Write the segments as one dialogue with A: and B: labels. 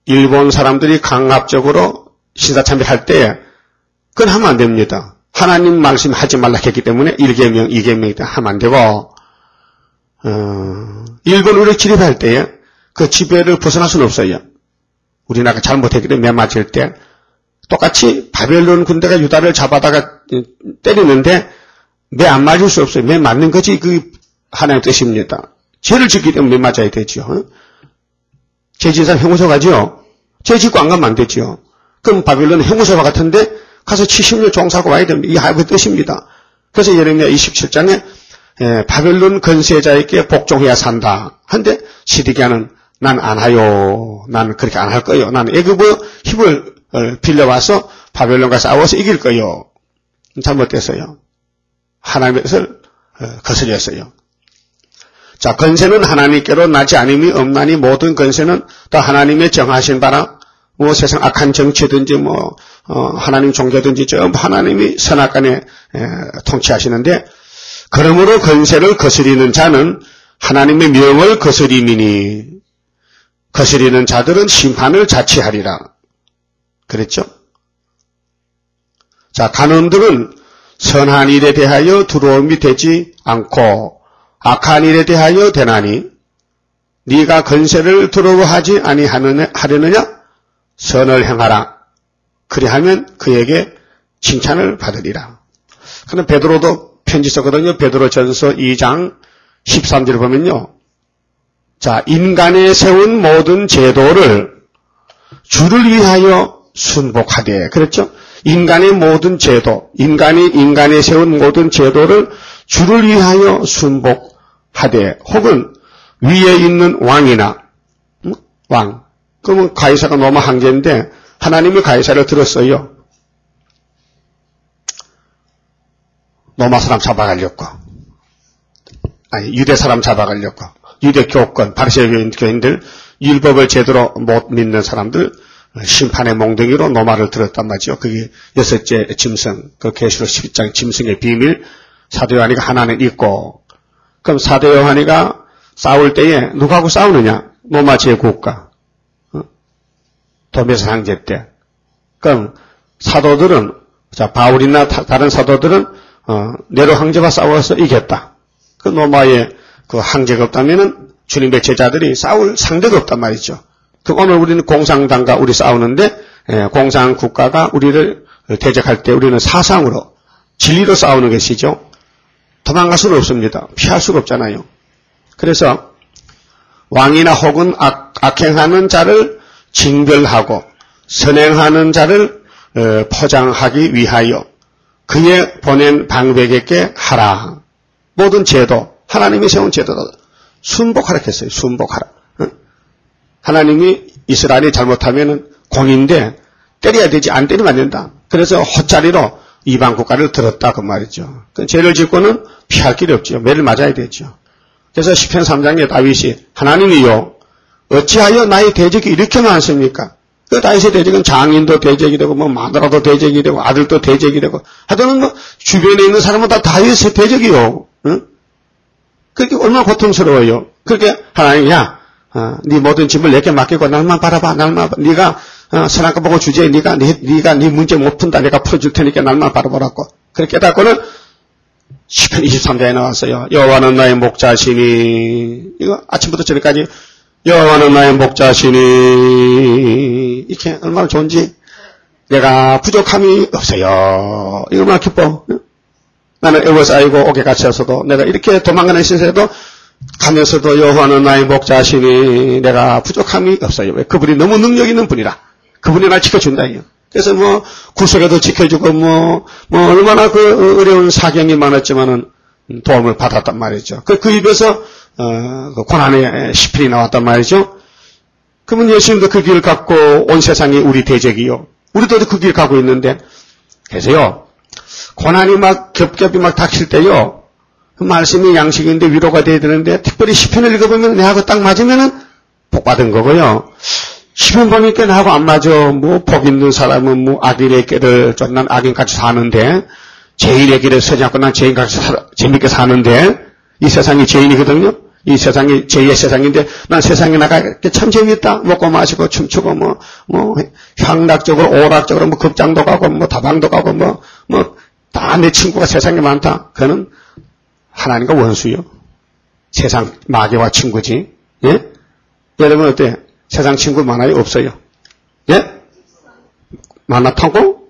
A: 일본 사람들이 강압적으로 신사참배할 때 그건 하면 안 됩니다. 하나님 말씀 하지 말라 했기 때문에 1계명, 2계명 때 하면 안 되고 일본으로 진입할 때에 그 지배를 벗어날 수는 없어요. 우리나라가 잘못했기 때문에 매 맞을 때 똑같이 바벨론 군대가 유다를 잡아다가 때리는데 매 안 맞을 수 없어요. 매 맞는 것이 그 하나님의 뜻입니다. 죄를 짓기 때문에 매 맞아야 되죠. 죄 지은 사람 형무소 가죠. 죄 짓고 안 가면 안 되죠. 그럼 바벨론은 형무소와 같은데 가서 70년 종사하고 와야 됩니다. 이 하나님의 뜻입니다. 그래서 예레미야 27장에 바벨론 건세자에게 복종해야 산다. 한데 시드기야는 난 안 하요. 난 그렇게 안 할 거요. 난 애굽의 힘을 빌려와서 바벨론과 싸워서 이길 거요. 잘못됐어요. 하나님의 뜻을 거스렸어요. 자, 건세는 하나님께로 나지 않음이 없나니 모든 건세는 다 하나님의 정하신 바라 뭐 세상 악한 정치든지 뭐 하나님 종교든지 전부 하나님이 선악간에 통치하시는데 그러므로 건세를 거스리는 자는 하나님의 명을 거스림이니 거스리는 자들은 심판을 자취하리라. 그랬죠? 자, 간원들은 선한 일에 대하여 두려움이 되지 않고 악한 일에 대하여 되나니 네가 건세를 두려워하지 아니하려느냐? 선을 행하라. 그리하면 그에게 칭찬을 받으리라. 그럼 베드로도 편지 썼거든요. 베드로전서 2장 13절 보면요. 자, 인간에 세운 모든 제도를 주를 위하여 순복하되. 그랬죠? 인간의 모든 제도, 인간에 세운 모든 제도를 주를 위하여 순복하되 혹은 위에 있는 왕이나 왕. 그러면 가이사가 로마 황제인데 하나님이 가이사를 들었어요. 로마 사람 잡아가려고. 아니 유대 사람 잡아가려고. 유대 교권, 바리새인 교인들, 율법을 제대로 못 믿는 사람들 심판의 몽둥이로 노마를 들었단 말이죠. 그게 여섯째 짐승, 그 계시록 12장 짐승의 비밀, 사도 요한이가 하나는 있고, 그럼 사도 요한이가 싸울 때에 누구하고 싸우느냐? 로마 제국가, 도메스 황제 때. 그럼 사도들은, 자 바울이나 다른 사도들은 네로 황제와 싸워서 이겼다. 그 로마의 그 황제가 없다면은 주님의 제자들이 싸울 상대가 없단 말이죠. 그 오늘 우리는 공산당과 우리 싸우는데 공산 국가가 우리를 대적할 때 우리는 사상으로 진리로 싸우는 것이죠. 도망갈 수는 없습니다. 피할 수가 없잖아요. 그래서 왕이나 혹은 악행하는 자를 징벌하고 선행하는 자를 포장하기 위하여 그의 보낸 방백에게 하라. 모든 제도, 하나님이 세운 제도다. 순복하라 했어요. 순복하라. 하나님이 이스라엘이 잘못하면은 공인데 때려야 되지 안 때리면 안 된다. 그래서 헛자리로 이방 국가를 들었다 그 말이죠. 죄를 짓고는 피할 길이 없죠. 매를 맞아야 되죠. 그래서 시편 3장에 다윗이 하나님이요 어찌하여 나의 대적이 이렇게 많습니까? 그 다윗의 대적은 장인도 대적이 되고 뭐 마누라도 대적이 되고 아들도 대적이 되고 하여튼 뭐 주변에 있는 사람은 다 다윗의 대적이요. 응? 그렇게 얼마나 고통스러워요. 그렇게 하나님 네 모든 짐을 내게 맡기고 날만 바라봐. 날만 네가 선악과 보고 주제 네가 네 문제 못 푼다. 내가 풀어줄 테니까 날만 바라보라고. 그렇게 깨닫고는 시편 23장에 나왔어요. 여호와는 나의 목자시니 이거 아침부터 저녁까지 여호와는 나의 목자시니 이렇게 얼마나 좋은지 내가 부족함이 없어요. 이거 얼마나 기뻐. 나는 에워싸이고 옥에 갇혀서도 내가 이렇게 도망가는 신세에도 가면서도 여호와는 나의 목자시니 내가 부족함이 없어요. 왜? 그분이 너무 능력 있는 분이라. 그분이 날 지켜준다. 그래서 뭐 구속에도 지켜주고 뭐 얼마나 그 어려운 사경이 많았지만은 도움을 받았단 말이죠. 그 입에서 그 고난의 시편이 나왔단 말이죠. 그러면 예수님도 그 길을 갖고 온 세상이 우리 대적이요. 우리도 그 길을 가고 있는데 그래서요. 고난이 막 겹겹이 막 닥칠 때요. 그 말씀이 양식인데 위로가 돼야 되는데 특별히 시편을 읽어보면 내하고 딱 맞으면은 복 받은 거고요. 시편 보니까 나하고 안 맞아. 뭐 복 있는 사람은 뭐 악인의 길을 난 악인같이 사는데 죄인의 길을 서지 않고 난 죄인같이 재밌게 사는데 이 세상이 죄인이거든요. 이 세상이 제2의 세상인데 난 세상에 나가기 참 재밌다. 먹고 마시고 춤추고 향락적으로 오락적으로 극장도 가고 다방도 가고 다 내 친구가 세상에 많다. 그거는 하나님과 원수요. 세상 마귀와 친구지. 예? 여러분 어때요? 세상 친구 많아요? 없어요? 예? 많다고?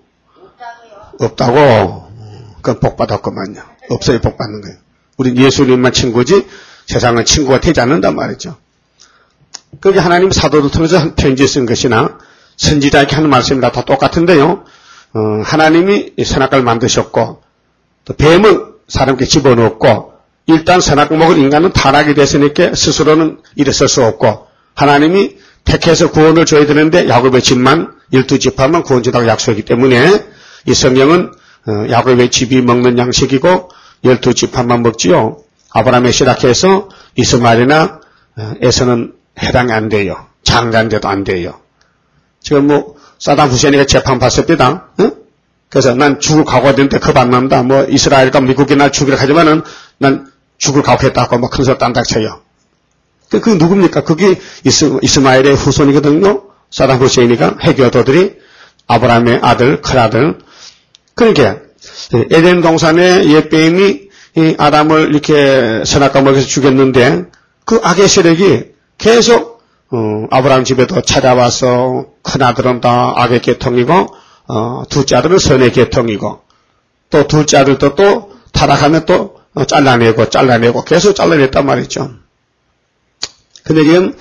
A: 없다고? 그건 복 받았구만요. 없어요, 복 받는 거예요. 우리 예수님만 친구지 세상은 친구가 되지 않는단 말이죠. 그게 하나님 사도를 통해서 한 편지에 쓴 것이나 선지자에게 하는 말씀이나 다 똑같은데요. 하나님이 선악과를 만드셨고 또 뱀을 사람께 집어넣었고 일단 선악과 먹은 인간은 타락이 됐으니까 스스로는 일어설 수 없고 하나님이 택해서 구원을 줘야 되는데 야곱의 집만 12지파만 구원 준다고 약속이기 때문에 이 성경은 야곱의 집이 먹는 양식이고 12지파만 먹지요. 아브라함에 시작해서 이스마엘이나 에서는 해당이 안 돼요. 장자인데도 안 돼요. 지금 사담 후세인에게 재판 받습니다. 응? 그래서 난 죽을 각오가 되는데 겁 안 난다. 이스라엘과 미국이 날 죽이려 하지만은 난 죽을 각오했다고 큰 소리 딴닥 쳐요. 그게 누굽니까? 그게 이스마엘의 후손이거든요. 사담 후세인이가 해교도들이 아브라함의 아들, 큰아들. 그러니까 에덴 동산에 옛뱀이 이 아담을 이렇게 선악과 먹여서 죽였는데 그 악의 세력이 계속 아브라함 집에도 찾아와서 큰아들은 다 악의 계통이고 둘째 아들은 선의 계통이고 또 둘째 아들도 또 타락하면 또 잘라내고 계속 잘라냈단 말이죠. 근데 지금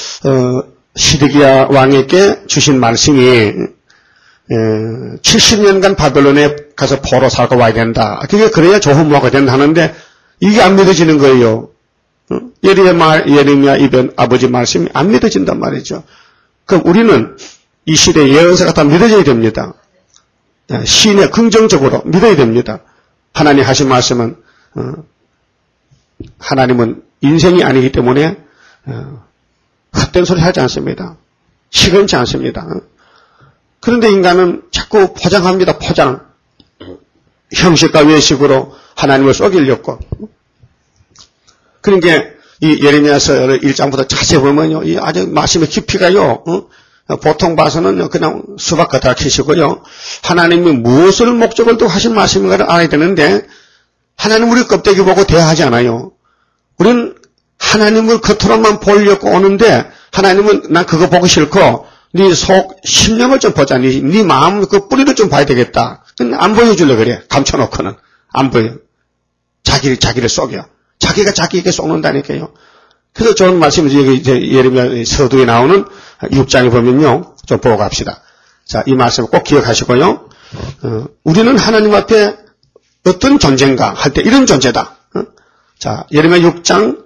A: 시드기야 왕에게 주신 말씀이 70년간 바벨론에 가서 포로 살고 와야 된다. 그게 그래야 좋은 모가 된다 하는데 이게 안 믿어지는 거예요. 예레미야 입에 아버지 말씀이 안 믿어진단 말이죠. 그럼 우리는 이 시대의 예언서가 다 믿어져야 됩니다. 시인의 긍정적으로 믿어야 됩니다. 하나님 하신 말씀은 하나님은 인생이 아니기 때문에 헛된 소리 하지 않습니다. 시건치 않습니다. 그런데 인간은 자꾸 포장합니다. 포장. 형식과 외식으로 하나님을 속이려고. 그러니까 이 예레미야서 1장부터 자세히 보면요. 이 아주 말씀의 깊이가요. 보통 봐서는 그냥 수박 걷다 키시고요. 하나님이 무엇을 목적을 또 하신 말씀인가를 알아야 되는데 하나님 우리 껍데기 보고 대화하지 않아요. 우리는 하나님을 겉으로만 보려고 오는데 하나님은 난 그거 보기 싫고 네 속 심령을 좀 보자. 네 마음 그 뿌리를 좀 봐야 되겠다. 근데 안 보여주려 그래. 감춰놓고는 안 보여. 자기를 속여. 자기가 자기에게 속는다니까요. 그래서 좋은 말씀이 여기 예레미야 서두에 나오는 6장에 보면요. 좀 보고 갑시다. 자, 이 말씀을 꼭 기억하시고요. 우리는 하나님 앞에 어떤 존재인가 할 때 이런 존재다. 자, 예레미야 6장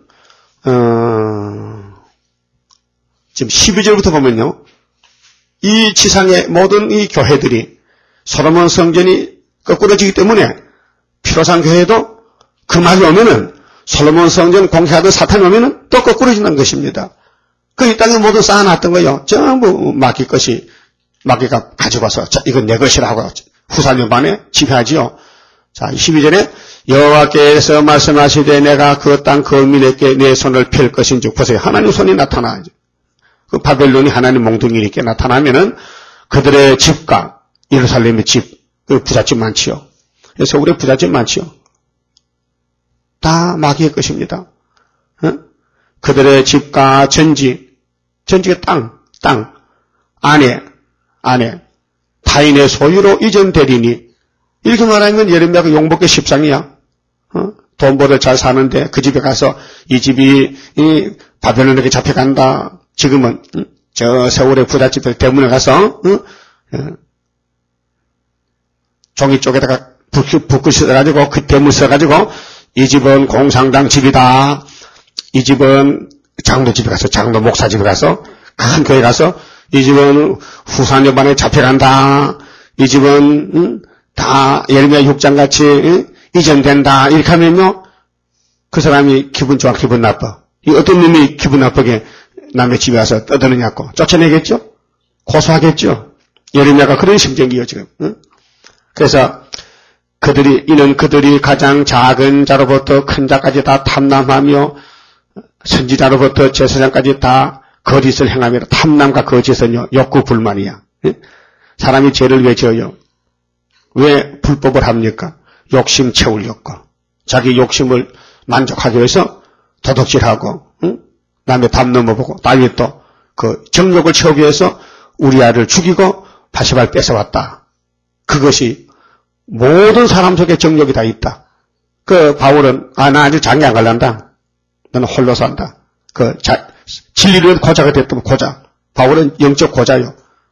A: 지금 12절부터 보면요. 이 지상의 모든 이 교회들이 솔로몬 성전이 거꾸러지기 때문에 피로상 교회도 그 말이 오면은 솔로몬 성전 공개하던 사탄이 오면은 또 거꾸러지는 것입니다. 그 이 땅에 모두 쌓아놨던 거요. 전부 마귀가 가지고 와서 이건 내 것이라 하고 후살년 만에 지배하지요. 자, 12절에 여호와께서 말씀하시되 내가 그 땅 거민에게 내 손을 펼 것인즉 보세요. 하나님 손이 나타나죠. 그 바벨론이 하나님 몽둥이 이렇게 나타나면은 그들의 집과 예루살렘의 집, 그 부잣집 많지요. 서울에 부잣집 많지요. 다 마귀의 것입니다. 그들의 집과 전지가 땅, 아내, 타인의 소유로 이전되리니 이렇게 말하면 예레미야가 용복의 10장이야. 돈 벌어 잘 사는데 그 집에 가서 이 집이 바벨론에게 잡혀간다. 지금은 저 세월의 부잣집들 대문에 가서 종이 쪽에다가 붓글 써가지고 그 대문 써가지고 이 집은 공산당 집이다. 이 집은 장로 집에 가서 장로 목사 집에 가서 큰 교회 가서 이 집은 후산여반에 잡혀간다. 이 집은 다 예레미야 6장 같이 이전된다. 이렇게 하면요. 그 사람이 기분 좋아, 기분 나빠. 이 어떤 놈이 기분 나쁘게 남의 집에 와서 떠드느냐고. 쫓아내겠죠? 고소하겠죠? 예레미야가 그런 심정이에요, 지금. 그래서 그들이 가장 작은 자로부터 큰 자까지 다 탐람하며 선지자로부터 제사장까지 다 거짓을 행하며 탐남과 거짓은요, 욕구 불만이야. 사람이 죄를 왜 지어요? 왜 불법을 합니까? 욕심 채우려고. 자기 욕심을 만족하기 위해서 도둑질하고, 남의 담 넘어보고, 딸이 또 그 정욕을 채우기 위해서 우리아를 죽이고 바시바를 뺏어왔다. 그것이 모든 사람 속에 정욕이 다 있다. 그 바울은 나 아직 장기 안 갈란다. 너는 홀로 산다. 진리를 고자가 됐다면 고자. 바울은 영적 고자요.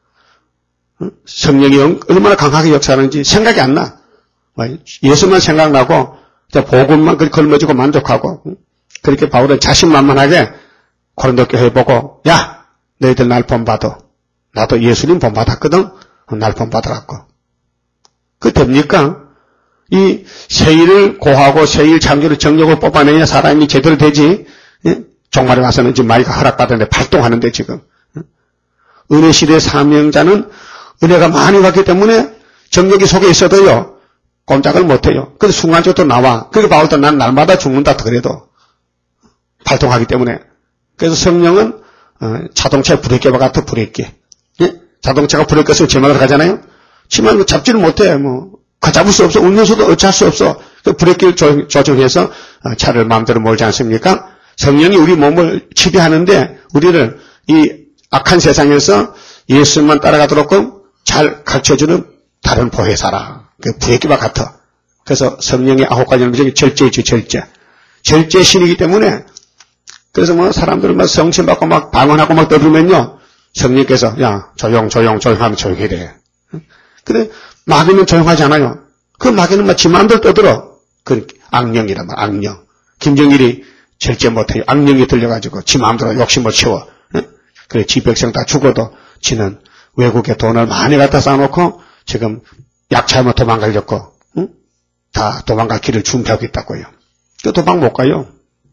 A: 성령이 얼마나 강하게 역사하는지 생각이 안 나. 예수만 생각나고 복음만 걸머지고 만족하고. 그렇게 바울은 자신만만하게 고린도 교회 보고, 야, 너희들 날 본받아. 나도 예수님 본받았거든. 날 본받으라고. 그 됩니까? 이 세일을 고하고 세일 창조를 정력을 뽑아내야 사람이 제대로 되지. 종말에 와서는 지금 마이가 허락받았는데 발동하는데 지금. 은혜 시대의 사명자는 은혜가 많이 왔기 때문에 정력이 속에 있어도요, 꼼짝을 못해요. 그래서 순간적으로 또 나와. 그렇게 바울도 난 날마다 죽는다 그래도 발동하기 때문에. 그래서 성령은 자동차의 브레이크와 같은 브레이크. 자동차가 브레이크 쓰면 제막으로 가잖아요. 치면 잡지를 못해. 잡을 수 없어. 운전수도 어찌할 수 없어. 그 브레이크를 조정해서 차를 마음대로 몰지 않습니까? 성령이 우리 몸을 지배하는데 우리를 이 악한 세상에서 예수만 따라가도록 잘 가르쳐주는 다른 보혜사라. 그 브레이크와 같아. 그래서 성령의 9가지는 중에 절제이죠, 절제. 절제 신이기 때문에 그래서 사람들은 성신 받고 막 방언하고 막 떠들면요. 성령께서 야, 조용 하면 조용히 돼. 근데 마귀는 조용하지 않아요. 그 마귀는 지 마음대로 떠들어. 그 악령이란 말, 악령. 김정일이 절제 못해요. 악령이 들려가지고 지 마음대로 욕심을 채워. 그래, 지 백성 다 죽어도 지는 외국에 돈을 많이 갖다 쌓아놓고 지금 약차하면 도망가려고, 다 도망갈 길을 준비하고 있다고요. 그 도망 못 가요.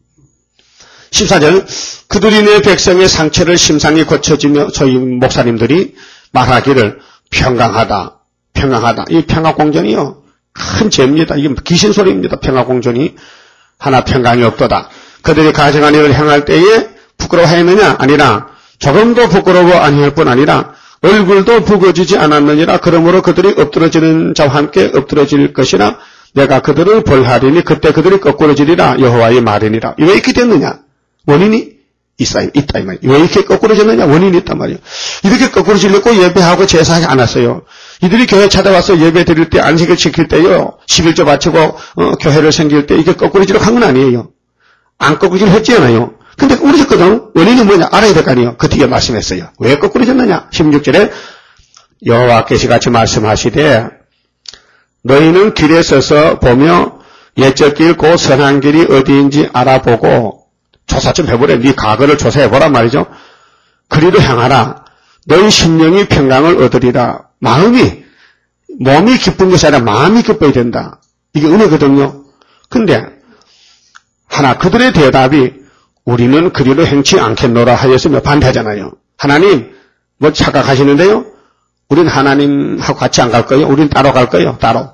A: 14절, 그들이 내 백성의 상처를 심상히 고쳐주며 저희 목사님들이 말하기를 평강하다. 이 평화공존이요. 큰 죄입니다. 이게 귀신 소리입니다. 평화공존이. 하나 평강이 없도다. 그들이 가정한 일을 행할 때에 부끄러워하였느냐? 아니라 조금도 부끄러워 아니할 뿐 아니라 얼굴도 붉어지지 않았느니라. 그러므로 그들이 엎드러지는 자와 함께 엎드러질 것이라. 내가 그들을 벌하리니 그때 그들이 거꾸러지리라. 여호와의 말이니라. 왜 이렇게 됐느냐? 원인이 있다 이 말이에요. 왜 이렇게 거꾸러졌느냐? 원인이 있단 말이에요. 이렇게 거꾸러지려고 예배하고 제사하지 않았어요. 이들이 교회 찾아와서 예배 드릴 때 안식을 지킬 때요. 11조 바치고 교회를 섬길 때 이게 거꾸러지려고 한 건 아니에요. 안 거꾸러지려 했지 않아요. 근데 거꾸러졌거든. 원인이 뭐냐? 알아야 될 거 아니에요. 그 뒤에 말씀했어요. 왜 거꾸러졌느냐? 16절에 여호와께서 같이 말씀하시되 너희는 길에 서서 보며 옛적 길 곧 선한 길이 어디인지 알아보고 조사 좀 해보래. 네 과거를 조사해보란 말이죠. 그리로 향하라. 너희 심령이 평강을 얻으리라. 몸이 기쁜 것이 아니라 마음이 기뻐야 된다. 이게 은혜거든요. 근데 하나 그들의 대답이 우리는 그리로 행치 않겠노라 하였으며 반대하잖아요. 하나님 착각하시는데요. 우린 하나님하고 같이 안 갈 거예요. 우린 따로 갈 거예요. 따로.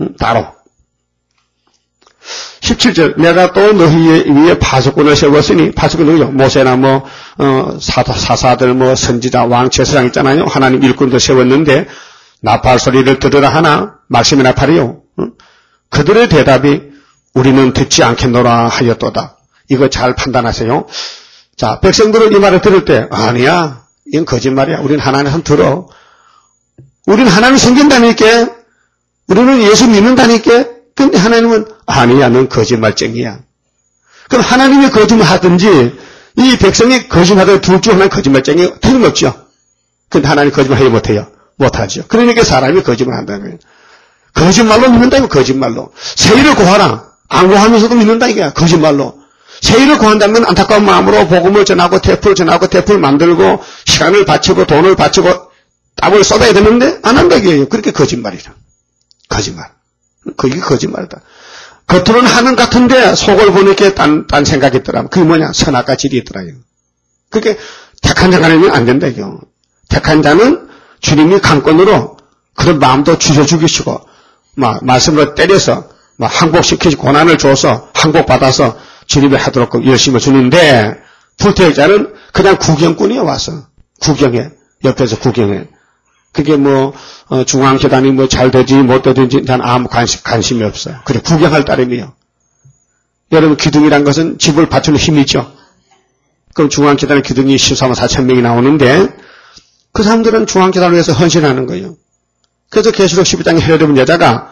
A: 17절 내가 또 너희 위에 파수꾼을 세웠으니 파수꾼 누구죠? 모세나 사사들 선지자 왕 제사장 있잖아요. 하나님 일꾼도 세웠는데 나팔 소리를 들으라 하나 말씀이 나팔이요. 그들의 대답이 우리는 듣지 않겠노라 하였도다. 이거 잘 판단하세요. 자, 백성들은 이 말을 들을 때 아니야. 이건 거짓말이야. 우리는 하나님 한 들어. 우리는 하나님 섬긴다니까. 우리는 예수 믿는다니까. 근데 하나님은 아니야, 넌 거짓말쟁이야. 그럼 하나님이 거짓말 하든지 이 백성이 거짓말하든 둘 중 하나는 거짓말쟁이 틀림없죠. 근데 하나님 거짓말 해요, 못해요? 못하죠. 그러니까 사람이 거짓말 한다는 거예요. 거짓말로 믿는다고 거짓말로. 세일을 구하라. 안 구하면서도 믿는다 이거야. 거짓말로. 세일을 구한다면 안타까운 마음으로 복음을 전하고 테이프를 만들고 시간을 바치고 돈을 바치고 땀을 쏟아야 되는데 안 한다 이거예요. 그렇게 거짓말이라. 거짓말. 그게 거짓말이다. 겉으로는 하는 같은데 속을 보니까 딴 생각이 있더라. 그게 뭐냐? 선악과 질이 있더라요. 그게 택한 자가 아니면 안 된다 이거. 택한 자는 주님이 강권으로 그런 마음도 주셔 죽이시고 말씀으로 때려서 항복시키시 고난을 줘서 항복받아서 주님이 하도록 열심히 주는데 불태자는 그냥 구경꾼이야 와서 구경해 옆에서 구경해. 그게 뭐 중앙재단이 뭐 잘 되지 못 되든지 난 아무 관심이 없어. 그래 구경할 따름이요. 여러분 기둥이란 것은 집을 받치는 힘이죠. 그럼 중앙재단의 기둥이 14만 4천 명이 나오는데 그 사람들은 중앙재단을 위해서 헌신하는 거예요. 그래서 계시록 12장에 헤로데분 여자가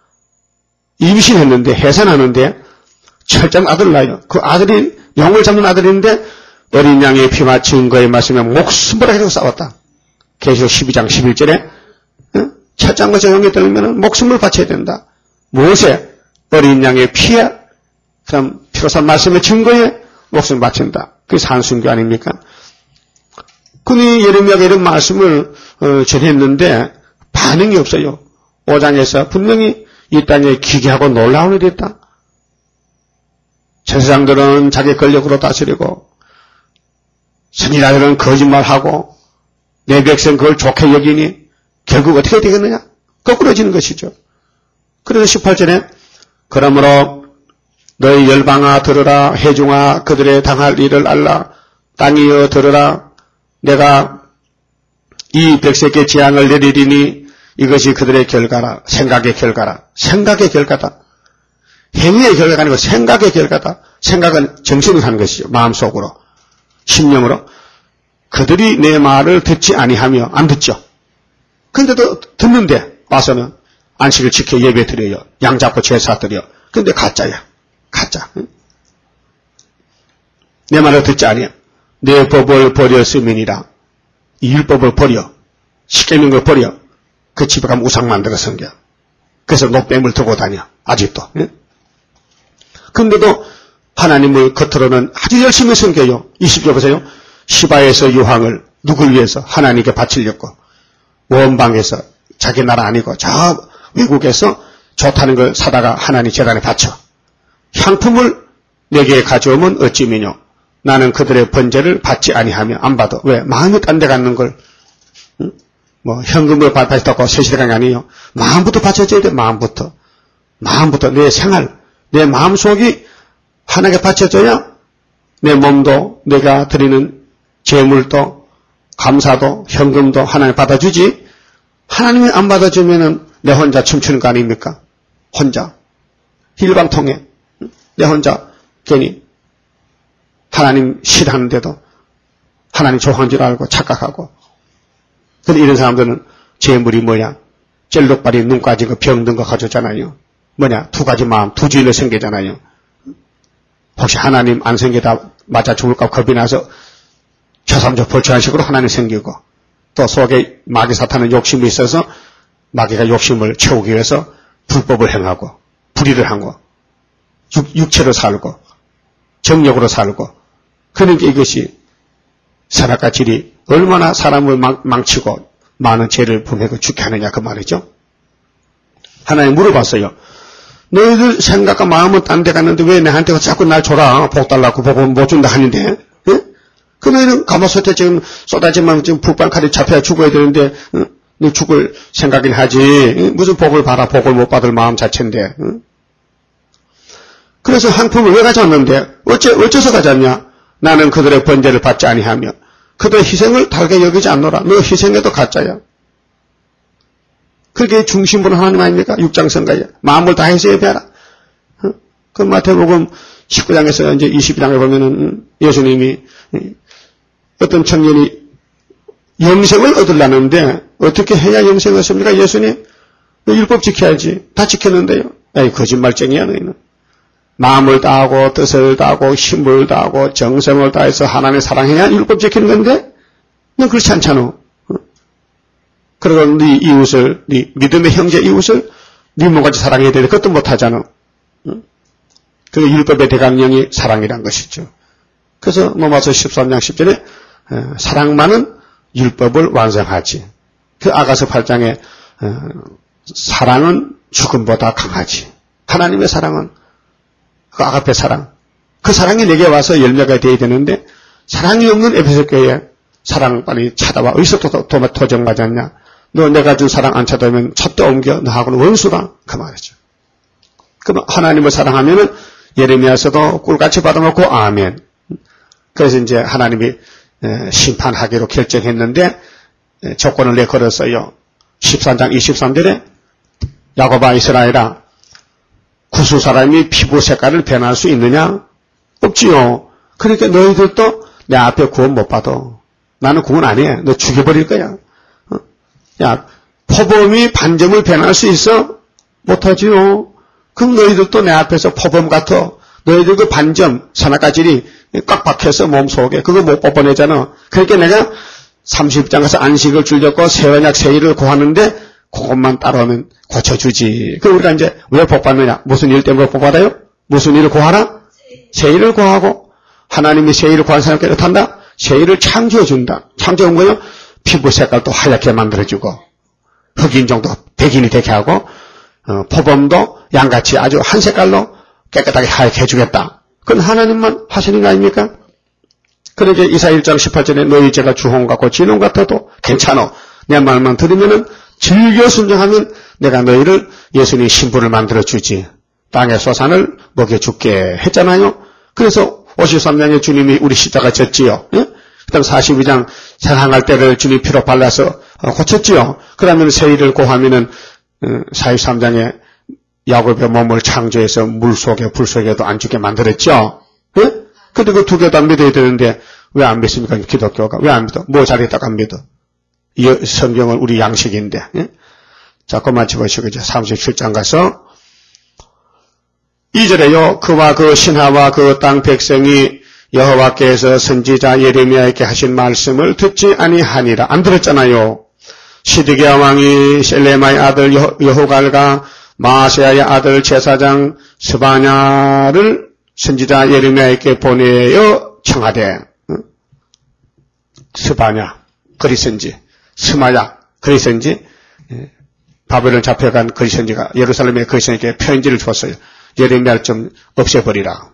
A: 임신했는데 해산하는데 철장 아들 낳아요. 그 아들이 영을 잡는 아들인데 어린 양의 피와 증거에 맞으며 목숨을 가지고 싸웠다. 계시록 12장 11절에 철장과 영에 들으면 목숨을 바쳐야 된다. 무엇에? 어린 양의 피에 그럼 피로산 말씀의 증거에 목숨을 바친다. 그게 산순교 아닙니까? 그니 예레미야가 이런 말씀을 전했는데 반응이 없어요. 5장에서 분명히 이 땅에 기괴하고 놀라운 일이 있다. 제사장들은 자기 권력으로 다스리고 선지자들은 거짓말하고 내 백성 그걸 좋게 여기니 결국 어떻게 되겠느냐? 거꾸러지는 것이죠. 그래서 18절에 그러므로 너희 열방아 들으라 회중아 그들의 당할 일을 알라 땅이여 들으라 내가 이 백성의 재앙을 내리리니 이것이 그들의 결과라. 생각의 결과라. 생각의 결과다. 행위의 결과가 아니고 생각의 결과다. 생각은 정신을 하는 것이죠. 마음속으로 심령으로 그들이 내 말을 듣지 아니하며 안 듣죠. 근데도 듣는데 와서는 안식을 지켜 예배 드려요. 양 잡고 제사 드려. 근데 가짜야. 가짜. 내 말을 듣지 아니야. 내 법을 버렸음이니라. 이 율법을 버려. 시키는 걸 버려. 그 집에 가면 우상 만들어 섬겨. 그래서 노뱀을 들고 다녀. 아직도. 근데도 하나님을 겉으로는 아주 열심히 섬겨요. 20절 보세요. 시바에서 유황을 누굴 위해서? 하나님께 바치려고. 원방에서 자기 나라 아니고 저 외국에서 좋다는 걸 사다가 하나님 재단에 바쳐. 향품을 내게 가져오면 어찌미뇨. 나는 그들의 번제를 받지 아니하며 안 받아. 왜? 마음이 딴 데 갖는 걸. 뭐 현금으로 바쳤다고 세시대가 아니에요. 마음부터 바쳐줘야 돼. 마음부터. 마음부터 내 생활, 내 마음속이 하나님께 바쳐줘야 내 몸도 내가 드리는 재물도 감사도 현금도 하나님 받아주지. 하나님이 안 받아주면은 내 혼자 춤추는 거 아닙니까? 혼자 일방통해. 내 혼자 괜히 하나님 싫어하는데도 하나님 좋아하는 줄 알고 착각하고. 근데 이런 사람들은 재물이 뭐냐? 젤록발이 눈 까지고 병든 거 가졌잖아요. 뭐냐? 두 가지 마음, 두 주일로 생기잖아요. 혹시 하나님 안 생기다 맞아 죽을까 겁이 나서 처삼조 벌초한 식으로 하나님 생기고 또 속에 마귀 사탄은 욕심이 있어서 마귀가 욕심을 채우기 위해서 불법을 행하고 불의를 하고 육체로 살고 정력으로 살고 그러니까 이것이 선악과 질이 얼마나 사람을 망치고 많은 죄를 범하고 죽게 하느냐 그 말이죠. 하나님 물어봤어요. 너희들 생각과 마음은 딴 데 갔는데 왜 내한테 자꾸 날 줘라 복 달라고 복 못 준다 하는데 그 너희는 가마솥에 지금 쏟아지면 지금 불방칼이 잡혀야 죽어야 되는데 너 죽을 생각이나 하지 무슨 복을 받아 복을 못 받을 마음 자체인데 그래서 향품을 왜 가져왔는데 어째서 가져왔냐. 나는 그들의 번제를 받지 아니하며 그들의 희생을 달게 여기지 않노라. 너 희생해도 가짜야. 그게 중심부는 하나님 아닙니까? 6장 선가에 마음을 다해서 예배하라. 그 마태복음 19장에서 이제 22장에 보면은 예수님이 어떤 청년이 영생을 얻으려는데 어떻게 해야 영생을 얻습니까? 예수님 율법 지켜야지. 다 지켰는데요. 에이 거짓말쟁이야 너희는. 마음을 다하고 뜻을 다하고 힘을 다하고 정성을 다해서 하나님을 사랑해야 율법 지키는 건데 넌 그렇지 않잖아. 그리고 네 이웃을 네 믿음의 형제 이웃을 네 몸같이 사랑해야 되는데 그것도 못하잖아. 그 율법의 대강령이 사랑이란 것이죠. 그래서 로마서 13장 10절에 사랑만은 율법을 완성하지. 그 아가서 8장에 사랑은 죽음보다 강하지. 하나님의 사랑은 그 아가페 사랑. 그 사랑이 내게 와서 열매가 되어야 되는데 사랑이 없는 에베소 교회에 사랑 빨리 찾아와. 어디서 도적 맞았냐. 너 내가 준 사랑 안 찾아오면 촛대 옮겨. 너하고는 원수다. 그 말이죠. 그럼 하나님을 사랑하면은 예레미야서도 꿀같이 받아먹고 아멘. 그래서 이제 하나님이 심판하기로 결정했는데 조건을 내걸었어요. 13장 23절에 야곱아 이스라엘아 구수 사람이 피부 색깔을 변할 수 있느냐? 없지요. 그러니까 너희들도 내 앞에 구원 못 받아. 나는 구원 안 해. 너 죽여버릴 거야. 야, 포범이 반점을 변할 수 있어? 못하지요. 그럼 너희들도 내 앞에서 포범 같아. 너희들 그 반점, 산악가질이 꽉 박혀서 몸속에 그거 못 뽑아내잖아. 그러니까 내가 30장 가서 안식을 줄였고 새 언약 새 일을 구하는데 그것만 따라오면 고쳐주지. 그럼 우리가 이제 왜 복 받느냐? 무슨 일 때문에 복 받아요? 무슨 일을 구하라? 새 일을 구하고 하나님이 새 일을 구한 사람께 어떻한다? 새 일을 창조해준다. 창조한 거요? 피부 색깔도 하얗게 만들어주고 흑인 정도 백인이 되게 하고 포범도 양같이 아주 한 색깔로 깨끗하게 하얗게 해주겠다. 그건 하나님만 하시는 거 아닙니까? 그러게 이사 1장 18절에 너희 죄가 주홍 같고 진홍 같아도 괜찮아. 내 말만 들으면은 즐겨 순종하면 내가 너희를 예수님 신부를 만들어주지. 땅의 소산을 먹여줄게 했잖아요. 그래서 53장에 주님이 우리 십자가 졌지요. 예? 그 다음 42장 생항할 때를 주님 피로 발라서 고쳤지요. 그러면 새 일을 고하면은 43장에 야곱의 몸을 창조해서 물 속에 불 속에도 안 죽게 만들었죠. 예? 근데 그 두 개 다 믿어야 되는데 왜 안 믿습니까? 기독교가. 왜 안 믿어? 뭐 잘했다가 안 믿어? 이 성경은 우리 양식인데. 예? 자, 그만 집어보시고 이제 37장 가서 2절에요. 그와 그 신하와 그 땅 백성이 여호와께서 선지자 예레미야에게 하신 말씀을 듣지 아니하니라. 안 들었잖아요. 시드기야 왕이 셀레마의 아들 여호갈과 마아세야의 아들 제사장 스바냐를 선지자 예레미야에게 보내어 청하되 스바냐 그리선지 스마야 그리선지 바벨론 잡혀간 그리선지가 예루살렘의 그리선지에게 편지를 줬어요. 예레미야를 좀 없애버리라.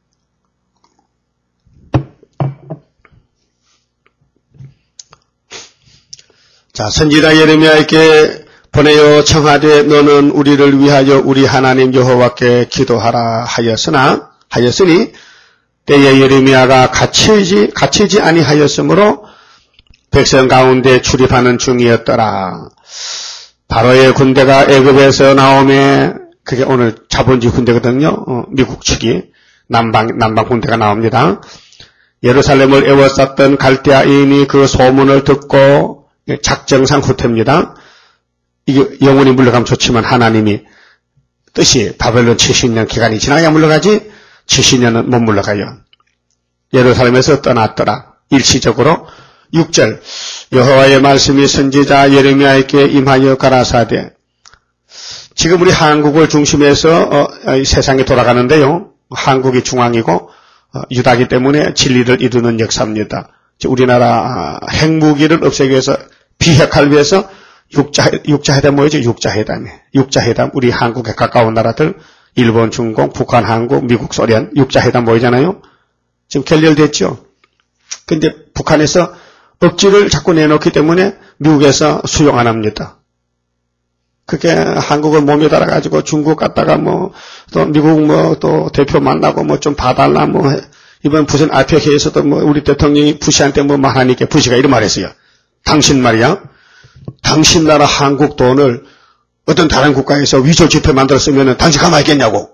A: 자, 선지자 예레미야에게 보내어 청하되 너는 우리를 위하여 우리 하나님 여호와께 기도하라 하였으니 때에 예레미야가 갇히지 아니하였으므로 백성 가운데 출입하는 중이었더라. 바로의 군대가 애굽에서 나오매 그게 오늘 자본주의 군대거든요. 미국 측이 남방 군대가 나옵니다. 예루살렘을 에워쌌던 갈대아인이 그 소문을 듣고 작정상 후퇴입니다. 이게 영원히 물러가면 좋지만 하나님이 뜻이 바벨론 70년 기간이 지나야 물러가지 70년은 못 물러가요. 예루살렘에서 떠났더라. 일시적으로 6절 여호와의 말씀이 선지자 예레미야에게 임하여 가라사대. 지금 우리 한국을 중심해서 세상이 돌아가는데요. 한국이 중앙이고 유다기 때문에 진리를 이루는 역사입니다. 우리나라 핵무기를 없애기 위해서 비핵화를 위해서 육자회담 뭐였죠? 육자회담. 우리 한국에 가까운 나라들 일본, 중국, 북한, 한국, 미국, 소련 육자회담 모이잖아요. 지금 결렬됐죠. 근데 북한에서 억지를 자꾸 내놓기 때문에 미국에서 수용 안 합니다. 그게 한국을 몸에 달아가지고 중국 갔다가 또 미국 또 대표 만나고 좀 봐달라 이번 부산 아페 회에서도 우리 대통령이 부시한테 말하니까 부시가 이런 말 했어요. 당신 말이야. 당신 나라 한국 돈을 어떤 다른 국가에서 위조 지폐 만들었으면 당신 가만히 있겠냐고.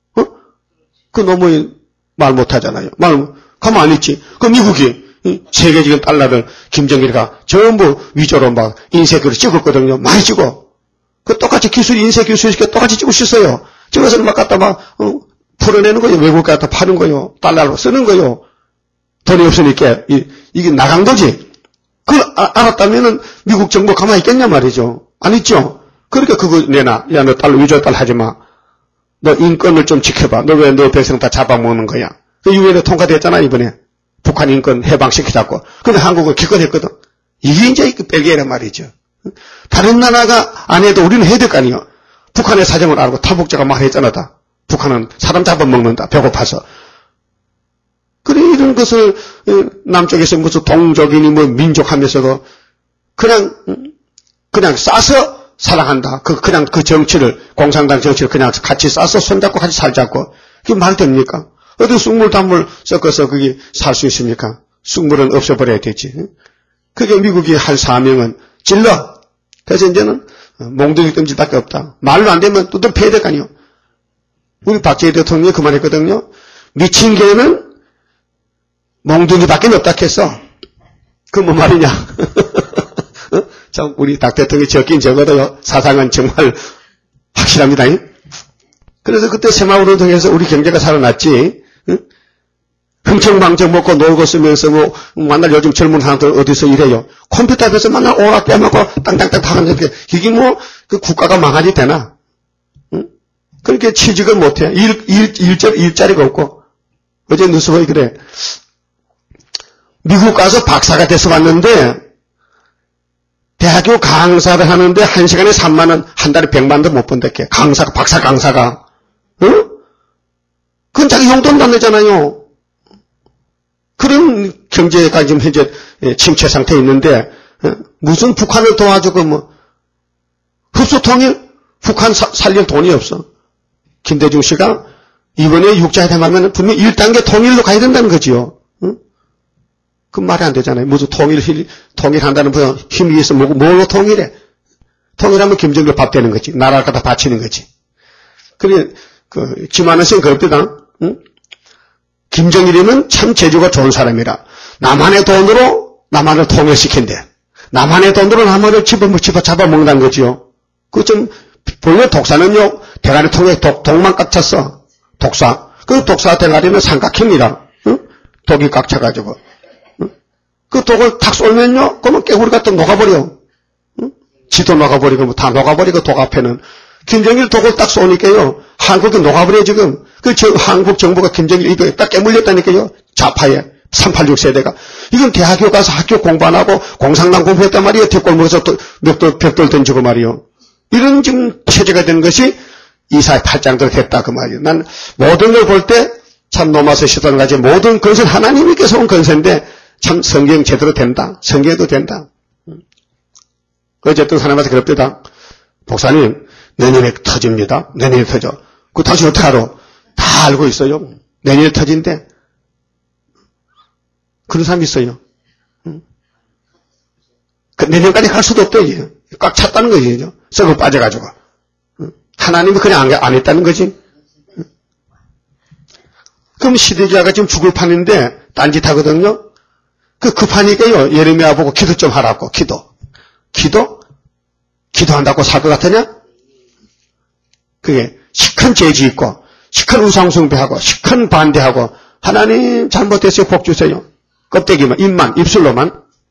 A: 그 너무 말 못하잖아요. 말 가만히 있지. 그 미국이 세계적인 달러를 김정일이가 전부 위조로 인쇄기로 찍었거든요. 많이 찍어. 그 똑같이 인쇄 기술이 똑같이 찍을 수 있어요. 찍어서 갖다 풀어내는 거예요. 외국에 갖다 파는 거예요. 달러로 쓰는 거예요. 돈이 없으니까 이게 나간 거지. 그걸 알았다면은 미국 정부 가만히 있겠냐 말이죠. 안 있죠. 그러니까 그거 내놔. 야, 너 달러 위조 달러 하지 마. 너 인권을 좀 지켜봐. 너 왜 너 백성 다 잡아먹는 거야. 그 유엔에 통과됐잖아 이번에. 북한 인권 해방시키자고. 근데 한국은 기권했거든. 이게 이제 벨기에란 말이죠. 다른 나라가 안 해도 우리는 해야 될 거 아니에요. 북한의 사정을 알고 탈북자가 말했잖아. 다. 북한은 사람 잡아먹는다. 배고파서. 그래 이런 것을 남쪽에서 무슨 동족이니 민족 하면서도 그냥 싸서 사랑한다. 그냥 그 정치를 공산당 정치를 그냥 같이 싸서 손잡고 같이 살자고. 그게 말 됩니까? 어디 쑥물, 단물 섞어서 그게 살 수 있습니까? 쑥물은 없애버려야 되지. 그게 미국이 할 사명은 질러. 그래서 이제는 몽둥이 뜸질밖에 없다. 말로 안 되면 뚜들 패야 될 거 아니에요. 우리 박정희 대통령이 그만했거든요. 미친 개는 몽둥이밖에 없다 했어. 그 뭐 말이냐. 참 우리 박 대통령이 적긴 적어도요. 사상은 정말 확실합니다. 그래서 그때 새마을운동 통해서 우리 경제가 살아났지. 흥청망청 먹고 놀고 쓰면서 뭐 만날 요즘 젊은 사람들 어디서 일해요. 컴퓨터 앞에서 만날 오락 빼먹고 땅땅땅 하는데 이게 뭐 그 국가가 망하지 되나. 그렇게 취직을 못해. 일자리가 없고. 어제 뉴스보이 그래. 미국 가서 박사가 돼서 왔는데 대학교 강사를 하는데 1시간에 3만 원, 한 달에 100만 원도 못 번댔게. 박사 강사가. 그건 자기 용돈도 안 내잖아요. 그런 경제가 지금 현재 침체 상태에 있는데 무슨 북한을 도와주고 뭐 흡수통일 북한 살릴 돈이 없어. 김대중 씨가 이번에 육자회담 하면 분명히 1단계 통일로 가야 된다는 거지요. 그 말이 안 되잖아요. 무슨 통일한다는 힘이 있어. 뭘로 통일해? 통일하면 김정일 밥 되는 거지. 나라를 갖다 바치는 거지. 그래, 김한원 씨는 그럽니다. 김정일이면 참 재주가 좋은 사람이라. 남한의 돈으로 남한을 통일시킨대. 남한의 돈으로 남한을 집어잡아 먹는다는 거지요. 그 좀, 본래 독사는요, 대가리 통에 독만 꽉 찼어. 독사. 그 독사 대가리는 삼각형이라. 독이 꽉 차가지고. 그 독을 탁 쏠면요, 그러면 깨구리 같은 녹아버려. 지도 녹아버리고, 뭐 다 녹아버리고, 독 앞에는. 김정일 독을 딱 쏘니까요, 한국이 녹아버려, 지금. 한국 정부가 김정일 이거 딱 깨물렸다니까요, 좌파에. 386 세대가. 이건 대학교 가서 학교 공부 안 하고 공산당 공부했단 말이에요. 뒷골목에서 벽돌 던지고 말이에요. 이런 지금 체제가 된 것이 이사의 8장대로 됐다, 그 말이에요. 난 모든 걸 볼 때 참 노마스 시도를 가지 모든 건설 하나님께서 온 건설인데 참 성경 제대로 된다. 성경도 된다. 어쨌든 하나님한테 그럽니다. 목사님, 내년에 터집니다. 내년에 터져. 그 당신 어떻게 알아? 다 알고 있어요. 내년에 터진대. 그런 사람이 있어요. 내년까지 갈 수도 없대, 이제. 꽉 찼다는 거지, 썩어 빠져가지고. 하나님이 그냥 안 했다는 거지. 그럼 시드기야가 지금 죽을 판인데, 딴짓 하거든요. 급하니까요, 예레미야 보고 기도 좀 하라고, 기도. 기도한다고 살 것 같으냐? 그게, 시큰 죄지 있고, 시큰 우상숭배하고, 시큰 반대하고, 하나님 잘못했어요, 복 주세요. 껍데기만, 입만, 입술로만.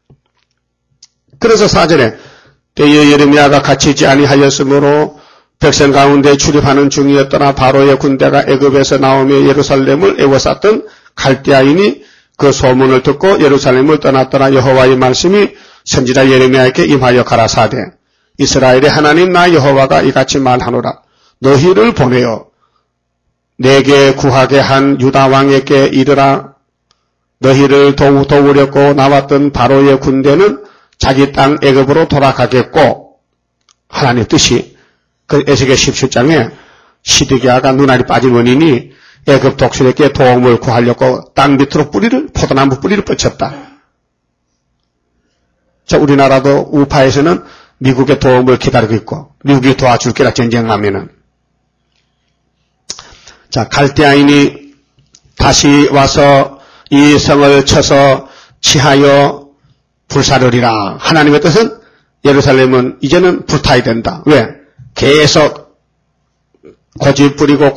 A: 그래서 4절에 때에 예레미야가 갇히지 아니하였으므로 백성 가운데 출입하는 중이었더나 바로의 군대가 애굽에서 나오며 예루살렘을 에워쌌던 갈대아인이 그 소문을 듣고 예루살렘을 떠났더나 여호와의 말씀이 선지자 예레미야에게 임하여 가라사대 이스라엘의 하나님 나 여호와가 이같이 말하노라 너희를 보내어 내게 구하게 한 유다 왕에게 이르라 너희를 도우려고 나왔던 바로의 군대는 자기 땅 애굽으로 돌아가겠고 하나님 뜻이 그 에스겔 17장에 시드기야가 눈알이 빠진 원인이 애굽 독수리에게 도움을 구하려고 땅 밑으로 포도나무 뿌리를 뻗쳤다. 자, 우리나라도 우파에서는 미국의 도움을 기다리고 있고 미국이 도와줄 게라 전쟁하면은 자, 갈대아인이 다시 와서 이 성을 쳐서 치하여 불사르리라. 하나님의 뜻은 예루살렘은 이제는 불타야 된다. 왜? 계속 고집 부리고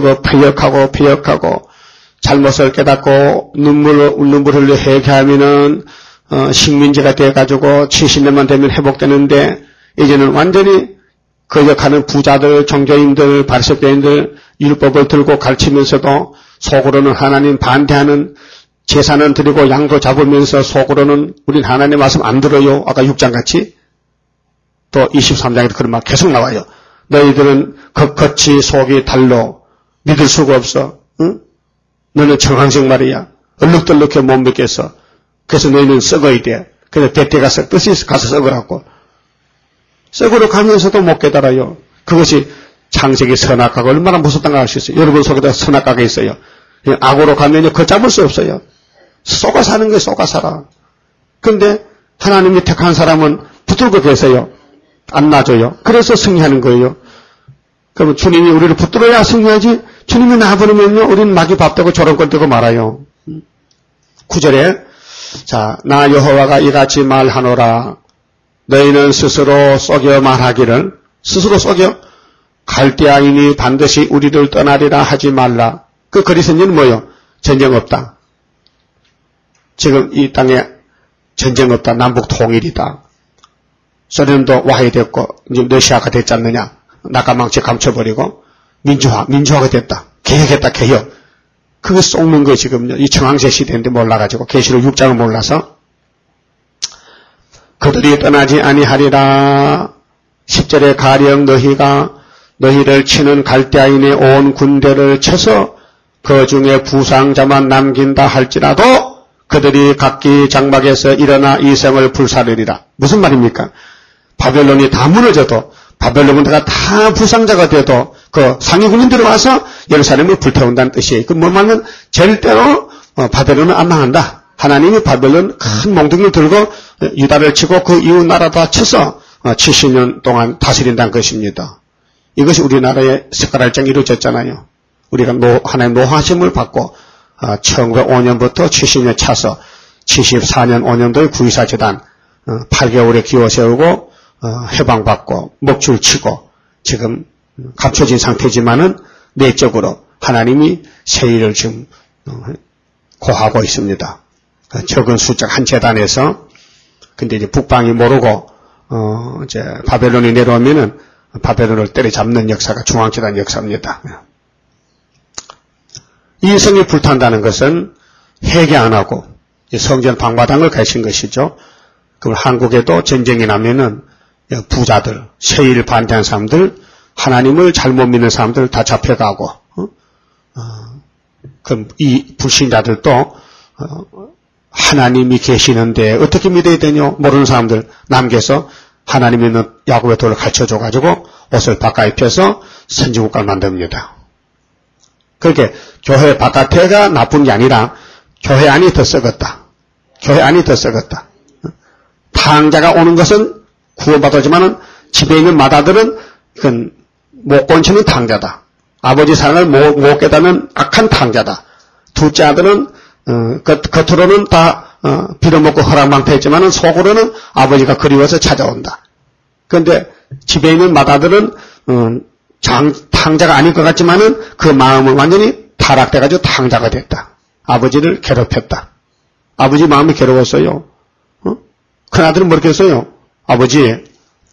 A: 패역하고 잘못을 깨닫고 눈물 흘려 회개하면은 식민지가 돼가지고 70년만 되면 회복되는데 이제는 완전히 거역하는 부자들, 종교인들, 바리새인들 율법을 들고 가르치면서도 속으로는 하나님 반대하는 제사는 드리고 양도 잡으면서 속으로는 우린 하나님 말씀 안 들어요. 아까 6장 같이 또 23장에도 그런 말 계속 나와요. 너희들은 겉이 속이 달로 믿을 수가 없어. 응? 너는 정황적 말이야. 얼룩덜룩해 못 믿겠어. 그래서 너희는 썩어야 돼. 그래서 대대 가서 뜻이 가서 썩으라고. 썩으러 가면서도 못 깨달아요. 그것이 창세기 선악과가 얼마나 무섭다는 걸 알 수 있어요. 여러분 속에다 선악과가 있어요. 악으로 가면요, 걷잡을 수 없어요. 쏘가 사는 거예요, 쏘가 살아. 근데 하나님이 택한 사람은 붙들고 계세요. 안 놔줘요. 그래서 승리하는 거예요. 그러면 주님이 우리를 붙들어야 승리하지, 주님이 놔버리면요, 우리는 마귀 밥되고 조롱권 되고 말아요. 9절에, 자, 나 여호와가 이같이 말하노라. 너희는 스스로 속여 말하기를, 스스로 속여, 갈대아인이 반드시 우리를 떠나리라 하지 말라. 그 그리스도는 뭐요? 전쟁 없다. 지금 이 땅에 전쟁 없다. 남북 통일이다. 소련도 와해됐고 이제 러시아가 됐지 않느냐. 낙가망치 감춰버리고 민주화가 됐다. 개혁했다. 개혁. 그거 속는 거 지금요. 이 청황제 시대인데 몰라가지고 계시록 6장을 몰라서 그들이 떠나지 아니하리라. 10절에 가령 너희를 치는 갈대아인의 온 군대를 쳐서 그 중에 부상자만 남긴다 할지라도 그들이 각기 장막에서 일어나 이성을 불사르리라. 무슨 말입니까? 바벨론이 다 무너져도 바벨론 군대가 다 부상자가 돼도 그 상위 군인들이 와서 예루살렘을 불태운다는 뜻이에요. 그 뭐 말은 절대로 바벨론은 안 망한다. 하나님이 바벨론 큰 몽둥이를 들고 유다를 치고 그 이웃 나라 다 쳐서 70년 동안 다스린다는 것입니다. 이것이 우리나라의 석가랄장이 이루어졌잖아요. 우리가 하나님 노하심을 받고 1905년부터 70년 차서 74년 5년도에 9.24 재단 8개월에 기워 세우고 해방받고 먹줄 치고 지금 감춰진 상태지만은 내적으로 하나님이 세일을 지금 고하고 있습니다. 적은 숫자 한 재단에서 근데 이제 북방이 모르고 이제 바벨론이 내려오면은 바벨론을 때려잡는 역사가 중앙재단 역사입니다. 이 성이 불탄다는 것은 회개 안 하고 성전 방마당을 가신 것이죠. 그럼 한국에도 전쟁이 나면은 부자들, 세일 반대하는 사람들, 하나님을 잘못 믿는 사람들 다 잡혀가고, 그럼 이 불신자들도 하나님이 계시는데 어떻게 믿어야 되냐 모르는 사람들 남겨서 하나님이 있는 야곱의 도를 가르쳐줘가지고 옷을 바꿔 입혀서 선지국가를 만듭니다. 그렇게 교회 바깥에가 나쁜 게 아니라 교회 안이 더 썩었다. 교회 안이 더 썩었다. 탕자가 오는 것은 구원받았지만은 집에 있는 마다들은 그건 못 건치는 탕자다. 아버지 사랑을 못 깨닫는 악한 탕자다. 둘째 아들은 겉으로는 다 빌어먹고 허락망태했지만은 속으로는 아버지가 그리워서 찾아온다. 그런데 집에 있는 마다들은 탕자가 아닐 것 같지만은 그 마음은 완전히 타락돼가지고 탕자가 됐다. 아버지를 괴롭혔다. 아버지 마음이 괴로웠어요. 큰아들은 뭐랬겠어요? 아버지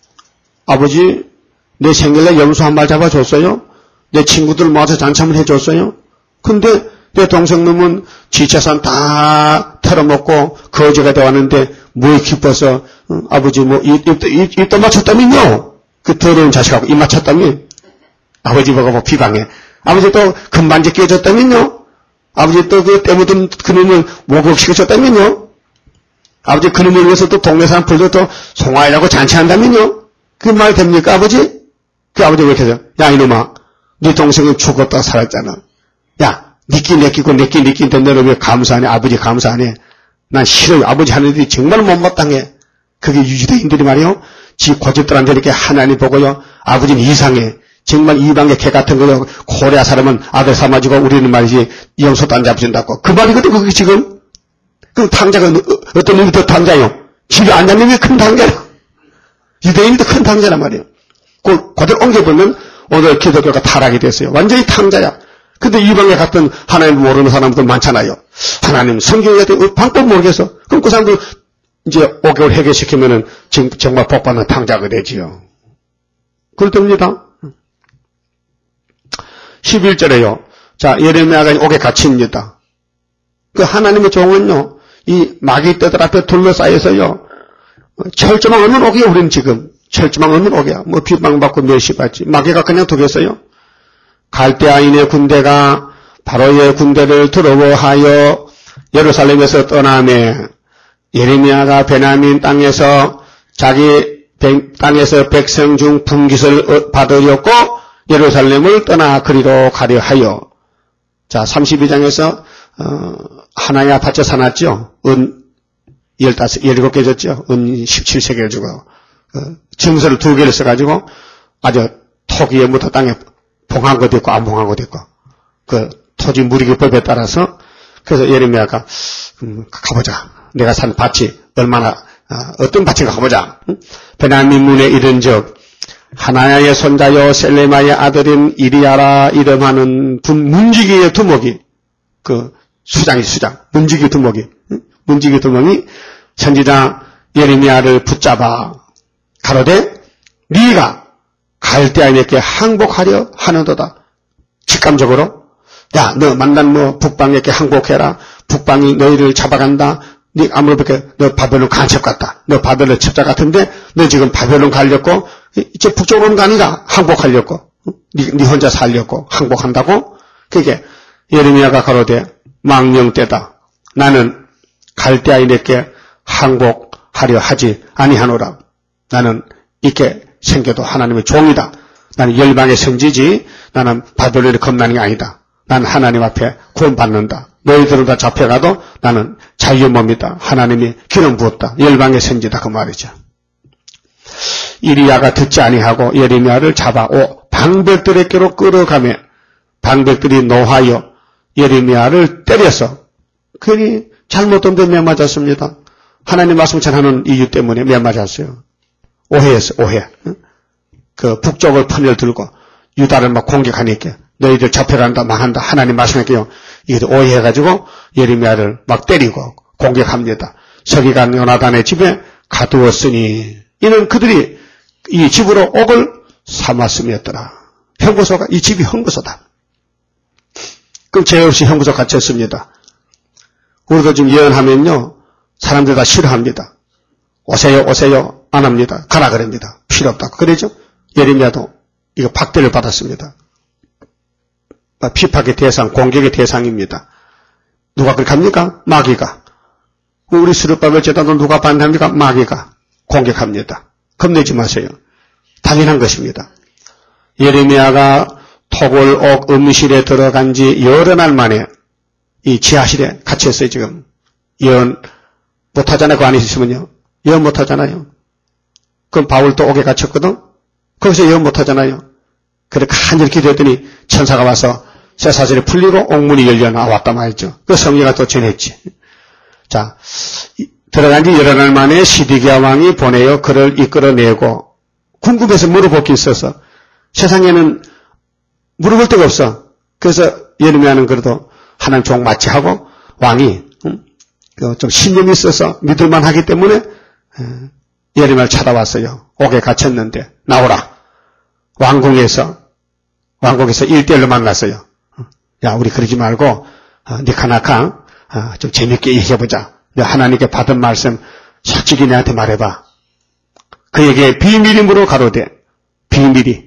A: 내 생일날 염소 한 말 잡아줬어요? 내 친구들 모아서 잔참을 해줬어요? 근데 내 동생놈은 지체산 다 털어먹고 거지가 되었는데 뭐에 기뻐서 아버지 뭐 입도 맞췄다면요? 그 더러운 자식하고 입 맞췄다면 아버지 보고 뭐 비방해. 아버지 또 금반지 깨졌다면요? 아버지 또 그 때묻은 그놈을 목욕시켜줬다면요? 아버지 그놈을 위해서 또 동네 사람 불러 또 송화이라고 잔치한다면요? 그 말 됩니까 아버지? 그 아버지 왜 이렇게 해요? 야 이놈아 네 동생은 죽었다 살았잖아. 야 니끼 내끼고 내끼 니끼인데 너는 왜 감사하냐? 아버지 감사하네. 난 싫어요. 아버지 하는 일이 정말 못마땅해. 그게 유대인들이 말이요. 지 고집들한테 이렇게 하나님 보고요. 아버지는 이상해. 정말 이방의 개 같은 거요. 고레아 사람은 아들 삼아주고 우리는 말이지 염소도 안 잡아준다고. 그 말이거든 그게 지금. 그럼 탕자가 어떤 놈이 더 탕자요? 집에 안 잡는 게 큰 탕자야. 유대인이 더 큰 탕자란 말이에요. 그대로 옮겨보면 오늘 기독교가 타락이 됐어요. 완전히 탕자야. 근데 이방에 갔던 하나님 모르는 사람들 많잖아요. 하나님 성경에 대한 방법 모르겠어. 그럼 그 사람들 이제 5개월 해결시키면은 정말 복받는 탕자가 되지요. 그렇답니다. 11절에요. 자, 예레미야가 옥에 갇힙니다. 그 하나님의 종은요, 이 마귀 떼들 앞에 둘러싸여서요, 철조망 없는 옥이에요, 우리는 지금. 철조망 없는 옥이야. 뭐 비방받고 멸시받지. 마귀가 그냥 두겠어요? 갈대아인의 군대가 바로의 군대를 두려워하여 예루살렘에서 떠나매 예레미야가 베냐민 땅에서 자기 땅에서 백성 중 분깃을 받으려고 예루살렘을 떠나 그리로 가려 하여. 자, 32장에서 하나야 밭에 사놨죠. 은 17개 줬죠. 은 17세계를 주고 증서를 2개를 써가지고 아주 토 위에 묻어 땅에 봉한 것도 있고 안 봉한 것도 있고 그 토지 무리기법에 따라서 그래서 예레미야가 가보자. 내가 산 밭이 얼마나 어떤 밭인가 가보자. 베냐민 문에 이른즉 하나야의 손자여 셀레마의 아들인 이리야라 이름하는 문지기의 두목이 그 수장 문지기 두목이 선지자 예레미야를 붙잡아 가로되 네가 갈대아인에게 항복하려 하는도다. 직감적으로 야, 너 만난 북방에게 항복해라. 북방이 너희를 잡아간다. 네 아무렇게 너 바벨론 간첩 같다. 너 바벨론 첩자 같은데 너 지금 바벨론 가려고 이제 북쪽으로 오는 거 아닌가? 항복하려고. 네 혼자 살려고 항복한다고? 그게 예레미야가 가로되 망령 때다. 나는 갈대아인에게 항복하려 하지 아니하노라. 나는 이렇게 생겨도 하나님의 종이다. 나는 열방의 성지지. 나는 바벨론에 겁나는 게 아니다. 나는 하나님 앞에 구원받는다. 너희들은 다 잡혀가도 나는 자유의 몸이다. 하나님이 기름 부었다. 열방의 선지다. 그 말이죠. 이리야가 듣지 아니하고 예레미야를 잡아 방백들에게로 끌어가며 방백들이 노하여 예레미야를 때려서 괜히 잘못된 데 매맞았습니다. 하나님 말씀 전하는 이유 때문에 매맞았어요. 오해였어, 오해. 그 북쪽을 편을 들고 유다를 막 공격하니까 너희들 잡혀간다, 망한다, 하나님 말씀할게요. 이게 오해해가지고 예레미야를 막 때리고 공격합니다. 서기관 요나단의 집에 가두었으니 이는 그들이 이 집으로 옥을 삼았음이었더라. 형구소가 이 집이 형구소다. 그럼 죄 없이 형구소 갇혔습니다. 우리도 지금 예언하면요 사람들 다 싫어합니다. 오세요 오세요 안 합니다. 가라 그럽니다. 필요 없다고. 그러죠? 예레미야도 이거 박대를 받았습니다. 피박의 대상, 공격의 대상입니다. 누가 그렇게 합니까? 마귀가. 우리 스룹바벨 제단도 누가 반대합니까? 마귀가 공격합니다. 겁내지 마세요. 당연한 것입니다. 예레미야가 토골 옥 음실에 들어간 지 여러 날 만에 이 지하실에 갇혔어요. 지금 예언 못하잖아요. 그 안에 있으면요. 예언 못하잖아요. 그럼 바울도 옥에 갇혔거든. 거기서 예언 못하잖아요. 그렇게 간절히 기도했더니 천사가 와서 쇠사슬이 풀리고 옥문이 열려 나왔단 말이죠. 그 성령가 또 전했지. 자, 들어간 지 여러 날 만에 시디기야 왕이 보내어 그를 이끌어내고 궁금해서 물어볼 게 있어서 세상에는 물어볼 데가 없어. 그래서 예레미야는 그래도 하나님 종 마치하고 왕이 좀 신념이 있어서 믿을만 하기 때문에 예레미야를 찾아왔어요. 옥에 갇혔는데 나오라. 왕궁에서 1대1로 만났어요. 야, 우리 그러지 말고 니카나카 좀 재밌게 얘기해보자. 하나님께 받은 말씀 솔직히 내한테 말해봐. 그에게 비밀임으로 가로되 비밀이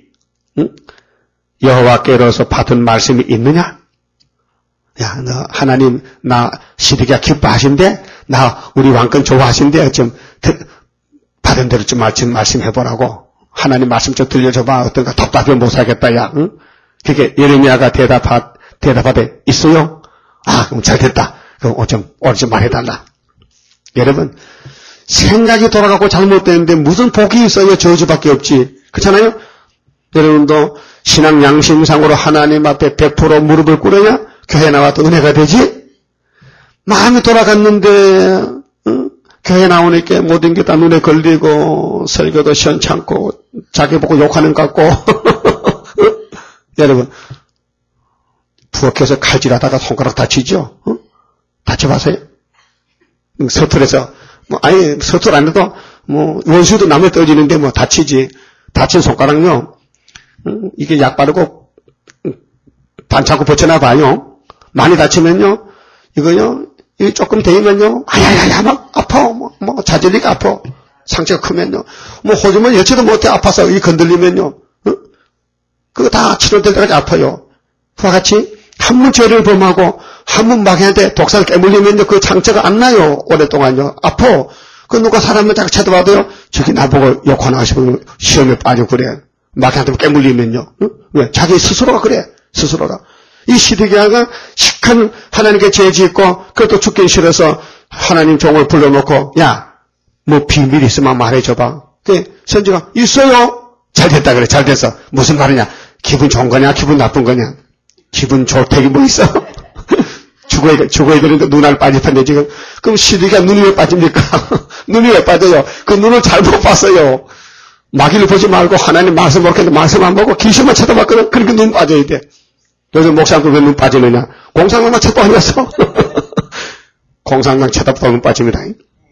A: 여호와께로서 받은 말씀이 있느냐? 야, 너 하나님 나 시드기야 기뻐하신대? 나 우리 왕권 좋아하신대? 좀 받은 대로 좀 말씀해보라고. 하나님 말씀 좀 들려줘봐. 어떤가 답답해 못 살겠다, 야. 응? 그게 예레미야가 대답하되 있어요? 아, 그럼 잘 됐다. 그럼 오늘 좀 말해달라. 여러분, 생각이 돌아가고 잘못되는데 무슨 복이 있어요? 저주밖에 없지. 그렇잖아요? 여러분도 신앙 양심상으로 하나님 앞에 100% 무릎을 꿇으냐? 교회 나와도 은혜가 되지? 마음이 돌아갔는데, 응? 교회 나오니까 모든 게 다 눈에 걸리고 설교도 시원찮고 자기 보고 욕하는 것 같고 여러분 부엌에서 칼질하다가 손가락 다치죠? 다쳐봐세요? 서툴해서 아니 서툴 안 해도 원수도 남에 떠지는데 다치지. 다친 손가락요 이게 약 바르고 반창고 벗겨놔봐요. 많이 다치면요 이거요 이 조금 되면요, 아야야야, 막 아파, 자질리가 아파. 상처가 크면요, 호주머니 여치도 못해 아파서 이 건들리면요, 그거 다 치료될 때까지 아파요. 그와 같이 한 번 죄를 범하고 한 번 마귀한테 독사를 깨물리면요, 그 상처가 안 나요. 오랫동안요, 아파. 그 누가 사람을 자꾸 쳐다봐도요, 저기 나보고 욕하나 싶으면 시험에 빠지고 그래. 마귀한테 깨물리면요. 응? 왜? 자기 스스로가 그래. 스스로가. 이 시드기야가 시큰 하나님께 죄 짓고 그것도 죽긴 싫어서 하나님 종을 불러놓고 야, 뭐 비밀 있으면 말해줘봐. 그 선지가 있어요. 잘 됐다 그래. 잘 됐어. 무슨 말이냐. 기분 좋은 거냐 기분 나쁜 거냐. 기분 좋다기 뭐 있어. 죽어야 되는데 눈알 빠집혔네 지금. 그럼 시드기야 눈이 왜 빠집니까? 눈이 왜 빠져요? 그 눈을 잘못 봤어요. 마귀를 보지 말고 하나님 말씀 보겠는데 말씀 안 보고 귀신만 쳐다봤거든. 그러니까 눈 빠져야 돼. 요즘 목사님들 왜 눈 빠지느냐? 공상당만 쳐다봤어. 공상당 쳐다보다 눈 빠집니다.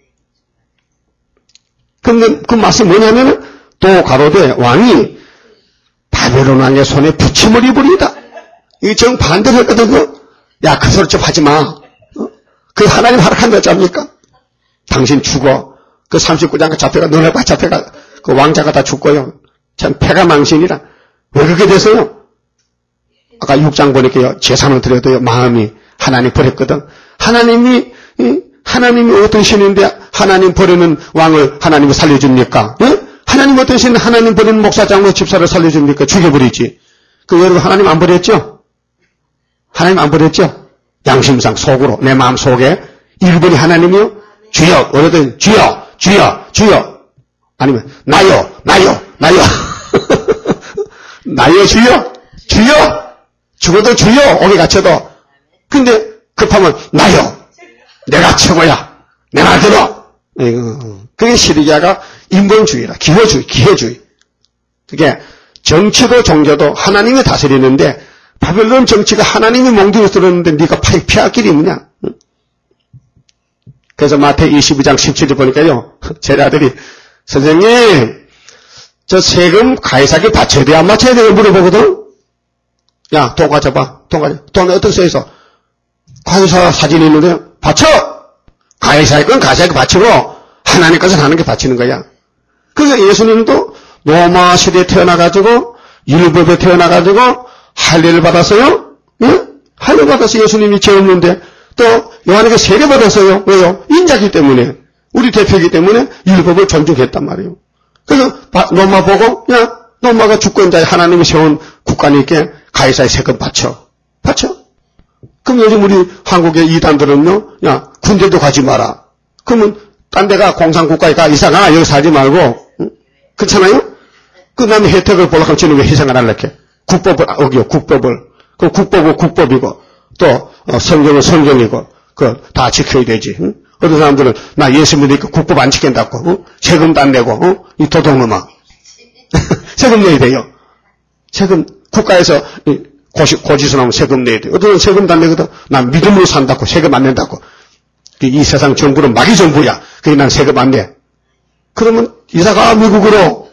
A: 근데 그 말씀이 뭐냐면은 또 가로되 왕이 바벨론 왕의 손에 붙임을 입으리이다. 이게 정반대로 했거든. 야, 그 소리 좀 하지 마. 그 하나님 하락한다 잡니까? 당신 죽어. 그 39장가 잡혀가, 너네 다 잡혀가, 그 왕자가 다 죽고요. 참 패가 망신이라. 왜 그렇게 됐어요? 아까 6장 보니까요, 제사는 드려도요, 마음이 하나님 버렸거든. 하나님이 어떤 신인데 하나님 버리는 왕을 하나님이 살려줍니까? 하나님 어떤 신은 하나님 버리는 목사장로 집사를 살려줍니까? 죽여버리지. 그 여러분 하나님 안 버렸죠? 하나님 안 버렸죠? 양심상 속으로 내 마음 속에 1번이 하나님이요? 주여. 어르든 주여. 아니면 나요. 나요 주여. 죽어도 주여. 오게 갇혀도. 근데 급하면 나요. 내가 최고야. 내 말 들어. 그게 시드기야가 인본주의라. 기회주의. 그게 정치도 종교도 하나님이 다스리는데 바벨론 정치가 하나님이 몽둥이 들었는데 네가 피할 길이 뭐냐? 그래서 마태 22장 17절 보니까요. 제자들이 선생님 저 세금 가이사에게 바쳐야 돼? 안 바쳐야 돼? 물어보거든. 야, 돈 가져봐. 돈 어떻게 써있어? 가이사 사진이 있는데 바쳐! 가이사의 건 가이사에게 바치고 하나님 것은 하나님께 바치는 거야. 그래서 예수님도 로마 시대에 태어나가지고 율법에 태어나가지고 할례를 받았어요? 예? 할례 받아서 예수님이 죄 없는데 또 요한에게 세례 받았어요. 왜요? 인자기 때문에. 우리 대표이기 때문에 율법을 존중했단 말이에요. 그래서 로마 보고 야, 로마가 주권자의 하나님이 세운 국가니까 가이사의 세금 바쳐. 그럼 요즘 우리 한국의 이단들은요, 야, 군대도 가지 마라. 그러면 딴 데가 공산국가에 가 이사가 여기 살지 말고, 응? 그렇잖아요? 그 다음에 혜택을 보려고 하면 쟤는 왜 희생을 하려고 해? 국법을 국법을. 그 국법은 국법이고, 또, 성경은 성경이고, 다 지켜야 되지. 응? 어떤 사람들은, 나 예수 믿으니까 국법 안 지킨다고, 응? 세금도 안 내고, 응? 이 도둑놈아. 세금 내야 돼요. 세금, 국가에서, 고지서나면 세금 내야 돼. 어떤 세금도 안 내거든. 난 믿음으로 산다고, 세금 안 낸다고. 이 세상 정부는 마귀 정부야. 그게 난 세금 안 내. 그러면, 이사가 미국으로.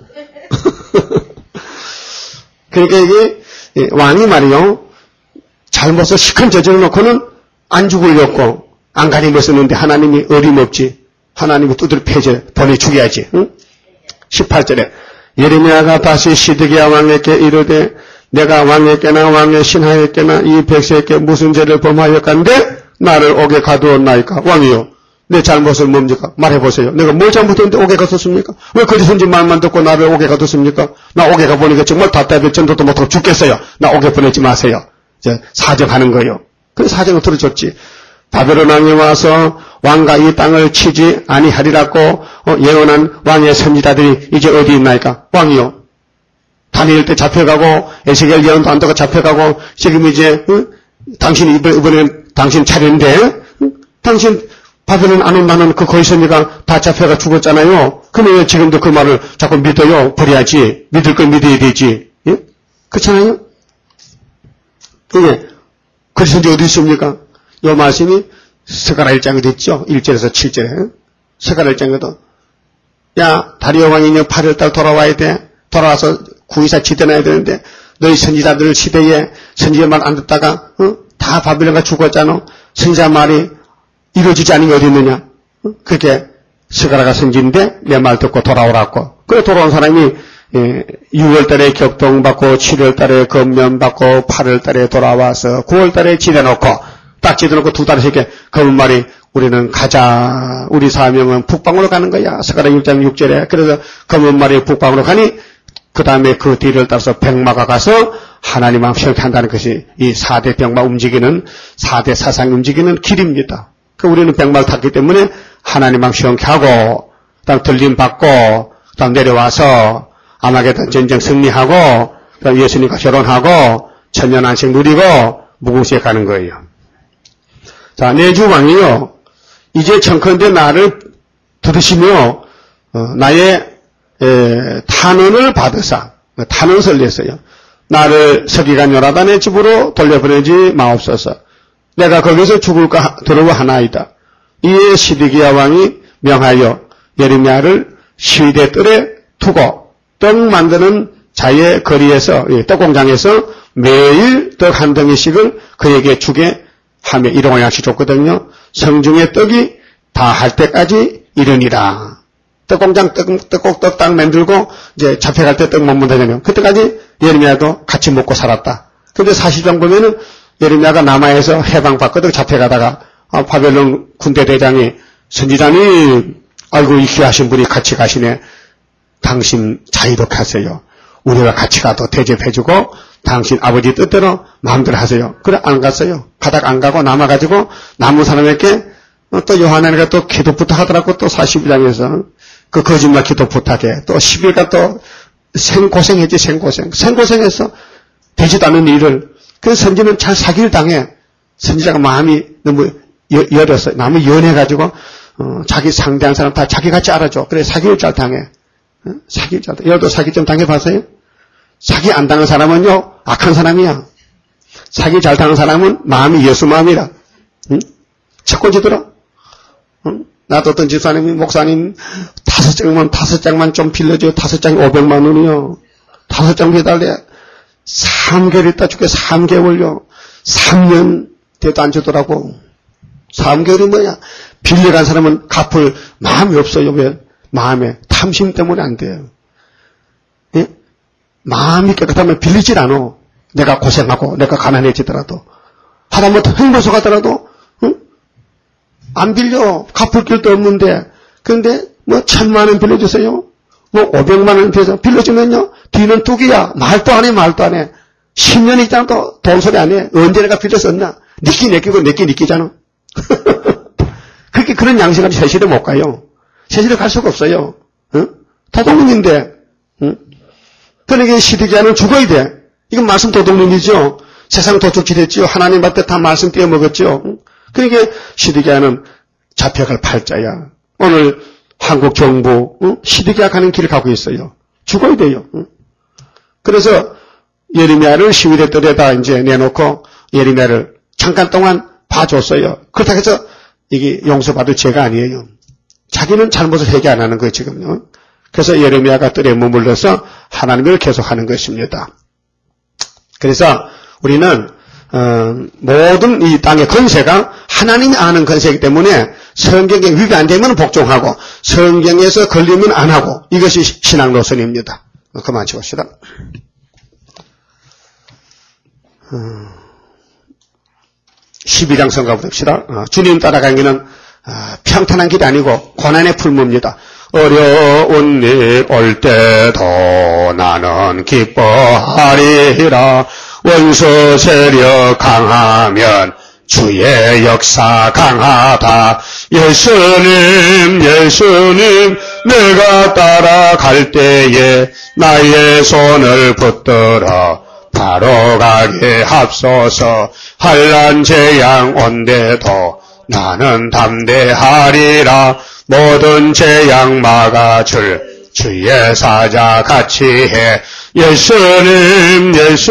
A: 그러니까 이게 왕이 말이요 잘못을 시큰 저질러 놓고는 안 죽으려고 안 가리며 쓰는데 하나님이 어림없지. 하나님이 두드려 패제 보내 죽여야지. 응? 18절에 예레미야가 다시 시드기야 왕에게 이르되 내가 왕에게나 왕의 신하에게나 이 백성에게 무슨 죄를 범하였건대 나를 옥에 가두었나이까. 왕이요 내 잘못을 뭡니까? 말해보세요. 내가 뭘 잘못했는데 옥에 가뒀습니까? 왜 거짓 선지 말만 듣고 나를 옥에 가뒀습니까? 나 옥에 가보니까 정말 답답해 전도도 못하고 죽겠어요. 나 옥에 보내지 마세요. 이제 사정하는 거예요. 그래서 사정을 들어줬지. 바벨론 왕이 와서 왕과 이 땅을 치지 아니하리라고 예언한 왕의 선지자들이 이제 어디 있나이까? 왕이요. 다니엘 때 잡혀가고 에스겔 예언도 안 듣고 잡혀가고 지금 이제 당신이 이번엔 당신 차례인데 당신 바벨론 안 온다는 그 거짓선지가 다 잡혀가 죽었잖아요. 그러면 왜 지금도 그 말을 자꾸 믿어요? 버려야지. 믿을 걸 믿어야 되지. 예? 그렇잖아요? 그게 거짓선지 어디 있습니까? 이 말씀이 스가랴 1장에도 있죠. 1절에서 7절에. 스가랴 1장에도 야 다리오 왕이 8월달 돌아와야 돼. 돌아와서 구이사 지켜놔야 되는데 너희 선지자들 시대에 선지자 말 안 듣다가 다 바벨론가 죽었잖아. 선지자 말이 이루어지지 않은 게 어디 있느냐? 그렇게 스가랴가 선지인데 내 말 듣고 돌아오라고. 그래 돌아온 사람이 6월달에 격동받고 7월달에 검면받고 8월달에 돌아와서 9월달에 지대놓고 딱 지대놓고 2달에 이렇게 검은 말이 우리는 가자. 우리 사명은 북방으로 가는 거야. 스가랴 6장 6절에. 그래서 검은 말이 북방으로 가니 그 다음에 그 뒤를 따라서 병마가 가서 하나님 마음 시원케 한다는 것이 이 4대 병마 움직이는 4대 사상이 움직이는 길입니다. 그 우리는 병마를 탔기 때문에 하나님 마음 시원케 하고 그다음 들림 받고 그다음 내려와서 아마게돈 전쟁 승리하고 그다음 예수님과 결혼하고 천년안식 누리고 무궁시에 가는 거예요. 자, 내주왕이요. 이제 청컨대 나를 들으시며 나의 탄원을 받으사 탄원서를 냈어요. 나를 서기관 요나단의 집으로 돌려보내지 마옵소서. 내가 거기서 죽을까 두려워하나이다. 이에 시드기야 왕이 명하여 예레미야를 시위대 뜰에 두고 떡 만드는 자의 거리에서 떡 공장에서 매일 떡 한 덩이씩을 그에게 주게 하며 일용할 양식 줬거든요. 성중의 떡이 다 할 때까지 이르니라. 떡공장 떡 딱 만들고 이제 잡혀갈 때 떡 못 만들면 그때까지 예레미야도 같이 먹고 살았다. 근데 사실상 보면은 예레미야가 남아에서 해방받거든. 잡혀가다가 바벨론 군대 대장이 선지자님, 아이고 이 귀하신 분이 같이 가시네. 당신 자유롭게 하세요. 우리가 같이 가도 대접해주고 당신 아버지 뜻대로 마음대로 하세요. 그래 안 갔어요. 가다가 안 가고 남아가지고 남은 사람에게 또 요한네가 또 기도 부탁하더라고. 또 42장에서 그 거짓말 기도 부탁해. 또 10일간 또 생고생했지. 생고생해서 되지도 않은 일을. 그래서 선지는 잘 사기를 당해. 선지자가 마음이 너무 열었어. 마음이 연해가지고 자기 상대한 사람 다 자기같이 알아줘. 그래 사기를 잘 당해. 사기를 잘 당해. 여러분도 사기 좀 당해봤어요? 사기 안 당한 사람은요 악한 사람이야. 사기 잘 당한 사람은 마음이 예수 마음이라. 응? 첫번째더라. 응? 나도 어떤 집사님이 목사님 5장만 좀 빌려줘요. 5장이 500만 원이요. 5장 해달래. 3개월 있다 줄게. 3개월요. 3년 돼도 안 주더라고. 3개월이 뭐야. 빌려간 사람은 갚을 마음이 없어요. 왜? 마음에 탐심 때문에 안 돼요. 예? 마음이 깨끗하면 빌리질 않아. 내가 고생하고 내가 가난해지더라도 하다못해 행보소 가더라도 응? 안 빌려. 갚을 길도 없는데 그런데 뭐 1,000만 원 빌려주세요. 뭐 500만 원 빌려주면요 뒤는 뚝이야. 말도 안 해. 10년 있잖아. 돈 소리 안 해. 언제 내가 빌렸었나. 니끼 내끼고 내끼 니끼잖아. 그렇게 그런 양식을 세실에 못 가요. 세실에 갈 수가 없어요. 응? 도둑놈인데 응? 그러니까 시드기야는 죽어야 돼. 이건 말씀 도둑놈이죠. 세상 도둑질했지요. 하나님 앞에 다 말씀 떼어먹었죠. 응? 그러니까 시드기야는 잡혀갈 팔자야. 오늘 한국 정부 응? 시드기야 가는 길을 가고 있어요. 죽어야 돼요. 응? 그래서 예레미야를 시위대 뜰에다 이제 내놓고 예레미야를 잠깐 동안 봐줬어요. 그렇다고 해서 이게 용서받을 죄가 아니에요. 자기는 잘못을 회개 안 하는 거예요, 지금요. 그래서 예레미야가 뜰에 머물러서 하나님을 계속하는 것입니다. 그래서 우리는 모든 이 땅의 건세가 하나님이 아는 건세이기 때문에 성경에 위배 안 되면 복종하고 성경에서 걸리면 안 하고 이것이 신앙 노선입니다. 그만 치웁시다. 12장 성가 부릅시다. 주님 따라가는 길은 평탄한 길이 아니고 고난의 풀무입니다. 어려운 일 올 때도 나는 기뻐하리라. 원수 세력 강하면 주의 역사 강하다. 예수님 내가 따라갈 때에 나의 손을 붙들어 바로 가게 합소서. 환난 재앙 온데도 나는 담대하리라. 모든 재앙 막아줄 주의 사자 같이 해. 예수님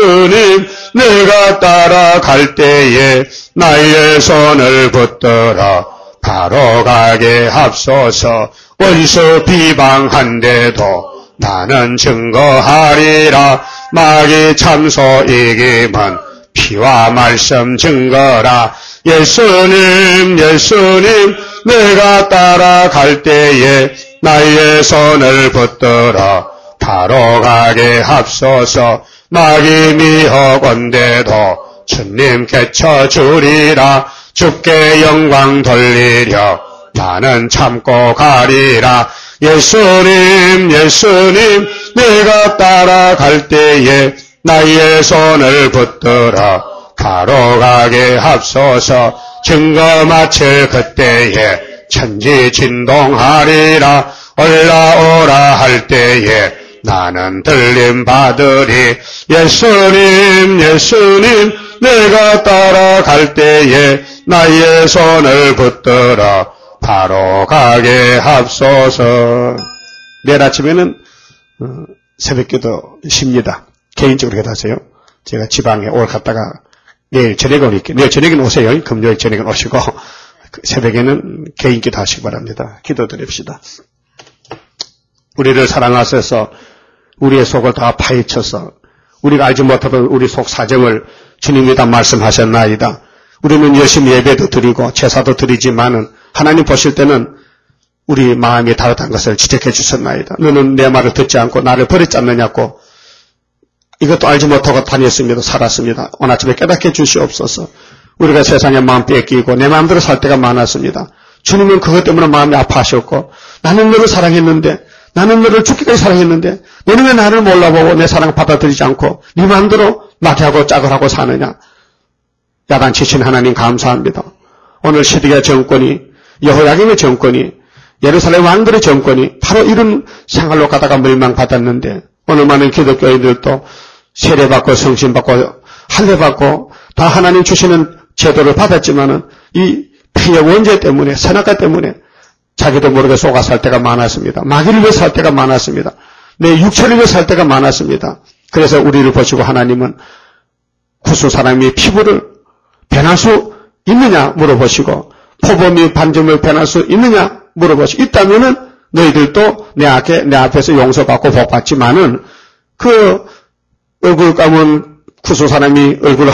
A: 내가 따라갈 때에 나의 손을 붙들어 바로 가게 합소서. 원수 비방한데도 나는 증거하리라. 마귀 참소 이기면 피와 말씀 증거라. 예수님 내가 따라갈 때에 나의 손을 붙들어 바로 가게 합소서. 마귀 미혹 온데도 주님 깨쳐주리라. 주께 영광 돌리려 나는 참고 가리라. 예수님 내가 따라갈 때에 나의 손을 붙들어 바로 가게 합소서. 증거 마칠 그때에 천지 진동하리라. 올라오라 할 때에 나는 들림 받으리. 예수님 예수님 내가 따라갈 때에 나의 손을 붙들어 바로 가게 합소서. 내일 아침에는 새벽기도 쉽니다. 개인적으로 기도하세요. 제가 지방에 오늘 갔다가 내일 저녁에 오니까 내일 저녁에는 오세요. 금요일 저녁에는 오시고 새벽에는 개인기도 하시기 바랍니다. 기도드립시다. 우리를 사랑하셔서 우리의 속을 다 파헤쳐서 우리가 알지 못하던 우리 속 사정을 주님이 다 말씀하셨나이다. 우리는 열심히 예배도 드리고 제사도 드리지만은 하나님 보실 때는 우리 마음이 다르다는 것을 지적해 주셨나이다. 너는 내 말을 듣지 않고 나를 버리지 않느냐고. 이것도 알지 못하고 다녔습니다. 살았습니다. 오늘 아침에 깨닫게 주시옵소서. 우리가 세상에 마음 뺏기고 내 마음대로 살 때가 많았습니다. 주님은 그것 때문에 마음이 아파하셨고 나는 너를 사랑했는데 나는 너를 죽기까지 사랑했는데 너는 왜 나를 몰라보고 내 사랑을 받아들이지 않고 네 마음대로 마귀하고 짝을 하고 사느냐. 야단치신 하나님 감사합니다. 오늘 시드기야 정권이 여호야김의 정권이 예루살렘 왕들의 정권이 바로 이런 생활로 가다가 멸망받았는데 오늘 많은 기독교인들도 세례받고 성신받고 할례받고 다 하나님 주시는 제도를 받았지만은 이 피의 원죄 때문에 선악과 때문에 자기도 모르게 속아 살 때가 많았습니다. 마귀를 위해 살 때가 많았습니다. 내 육체를 위해 살 때가 많았습니다. 그래서 우리를 보시고 하나님은 구수 사람이 피부를 변할 수 있느냐 물어보시고 포범이 반점을 변할 수 있느냐 물어보시고 있다면은 너희들도 내 앞에서 용서받고 복받지만은 그 얼굴 감은 구수 사람이 얼굴을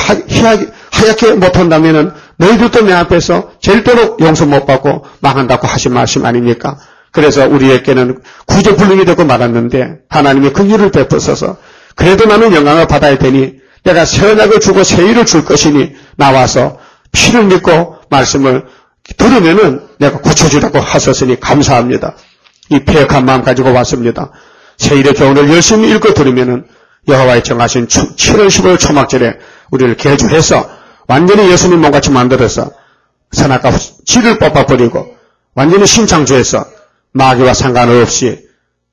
A: 하얗게 못한다면은 너희들도 내 앞에서 절대로 용서 못 받고 망한다고 하신 말씀 아닙니까? 그래서 우리에게는 구제불능이 되고 말았는데 하나님이 긍휼을 베푸셔서 그래도 나는 영광을 받아야 되니 내가 새 언약을 주고 새 일을 줄 것이니 나와서 피를 믿고 말씀을 들으면은 내가 고쳐주라고 하셨으니 감사합니다. 이 폐역한 마음 가지고 왔습니다. 새 일의 교훈을 열심히 읽고 들으면은 여호와의 정하신 7월 15일 초막절에 우리를 개조해서 완전히 예수님 몸같이 만들어서 선악과 질을 뽑아버리고 완전히 신창조해서 마귀와 상관없이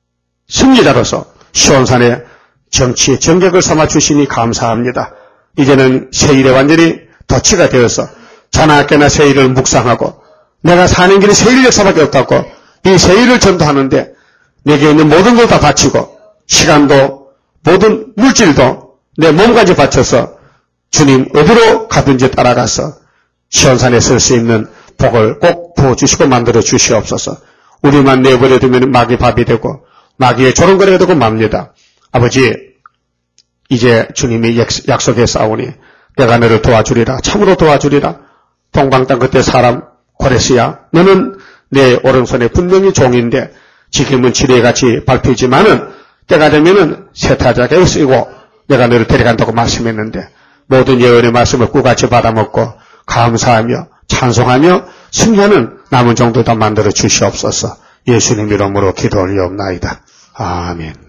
A: 승리자로서 시온산의 정치의 정격을 삼아주시니 감사합니다. 이제는 새 일에 완전히 덫이가 되어서 자나깨나 새 일을 묵상하고 내가 사는 길이 새 일 역사밖에 없다고 이 새 일을 전도하는데 내게 있는 모든 걸 다 바치고 시간도 모든 물질도 내 몸까지 바쳐서 주님 어디로 가든지 따라가서 시온산에 설 수 있는 복을 꼭 부어주시고 만들어 주시옵소서. 우리만 내버려두면 마귀 밥이 되고 마귀의 조롱거리가 되고 맙니다. 아버지 이제 주님이 약속했사오니 내가 너를 도와주리라. 참으로 도와주리라. 동방땅 그때 사람 고레스야 너는 내 오른손에 분명히 종인데 지금은 지뢰같이 밟히지만은 때가 되면은 세타작에 쓰이고 내가 너를 데려간다고 말씀했는데 모든 예언의 말씀을 꿀같이 받아먹고 감사하며 찬송하며 승리하는 남은 정도 다 만들어 주시옵소서. 예수님 이름으로 기도 올리옵나이다. 아멘.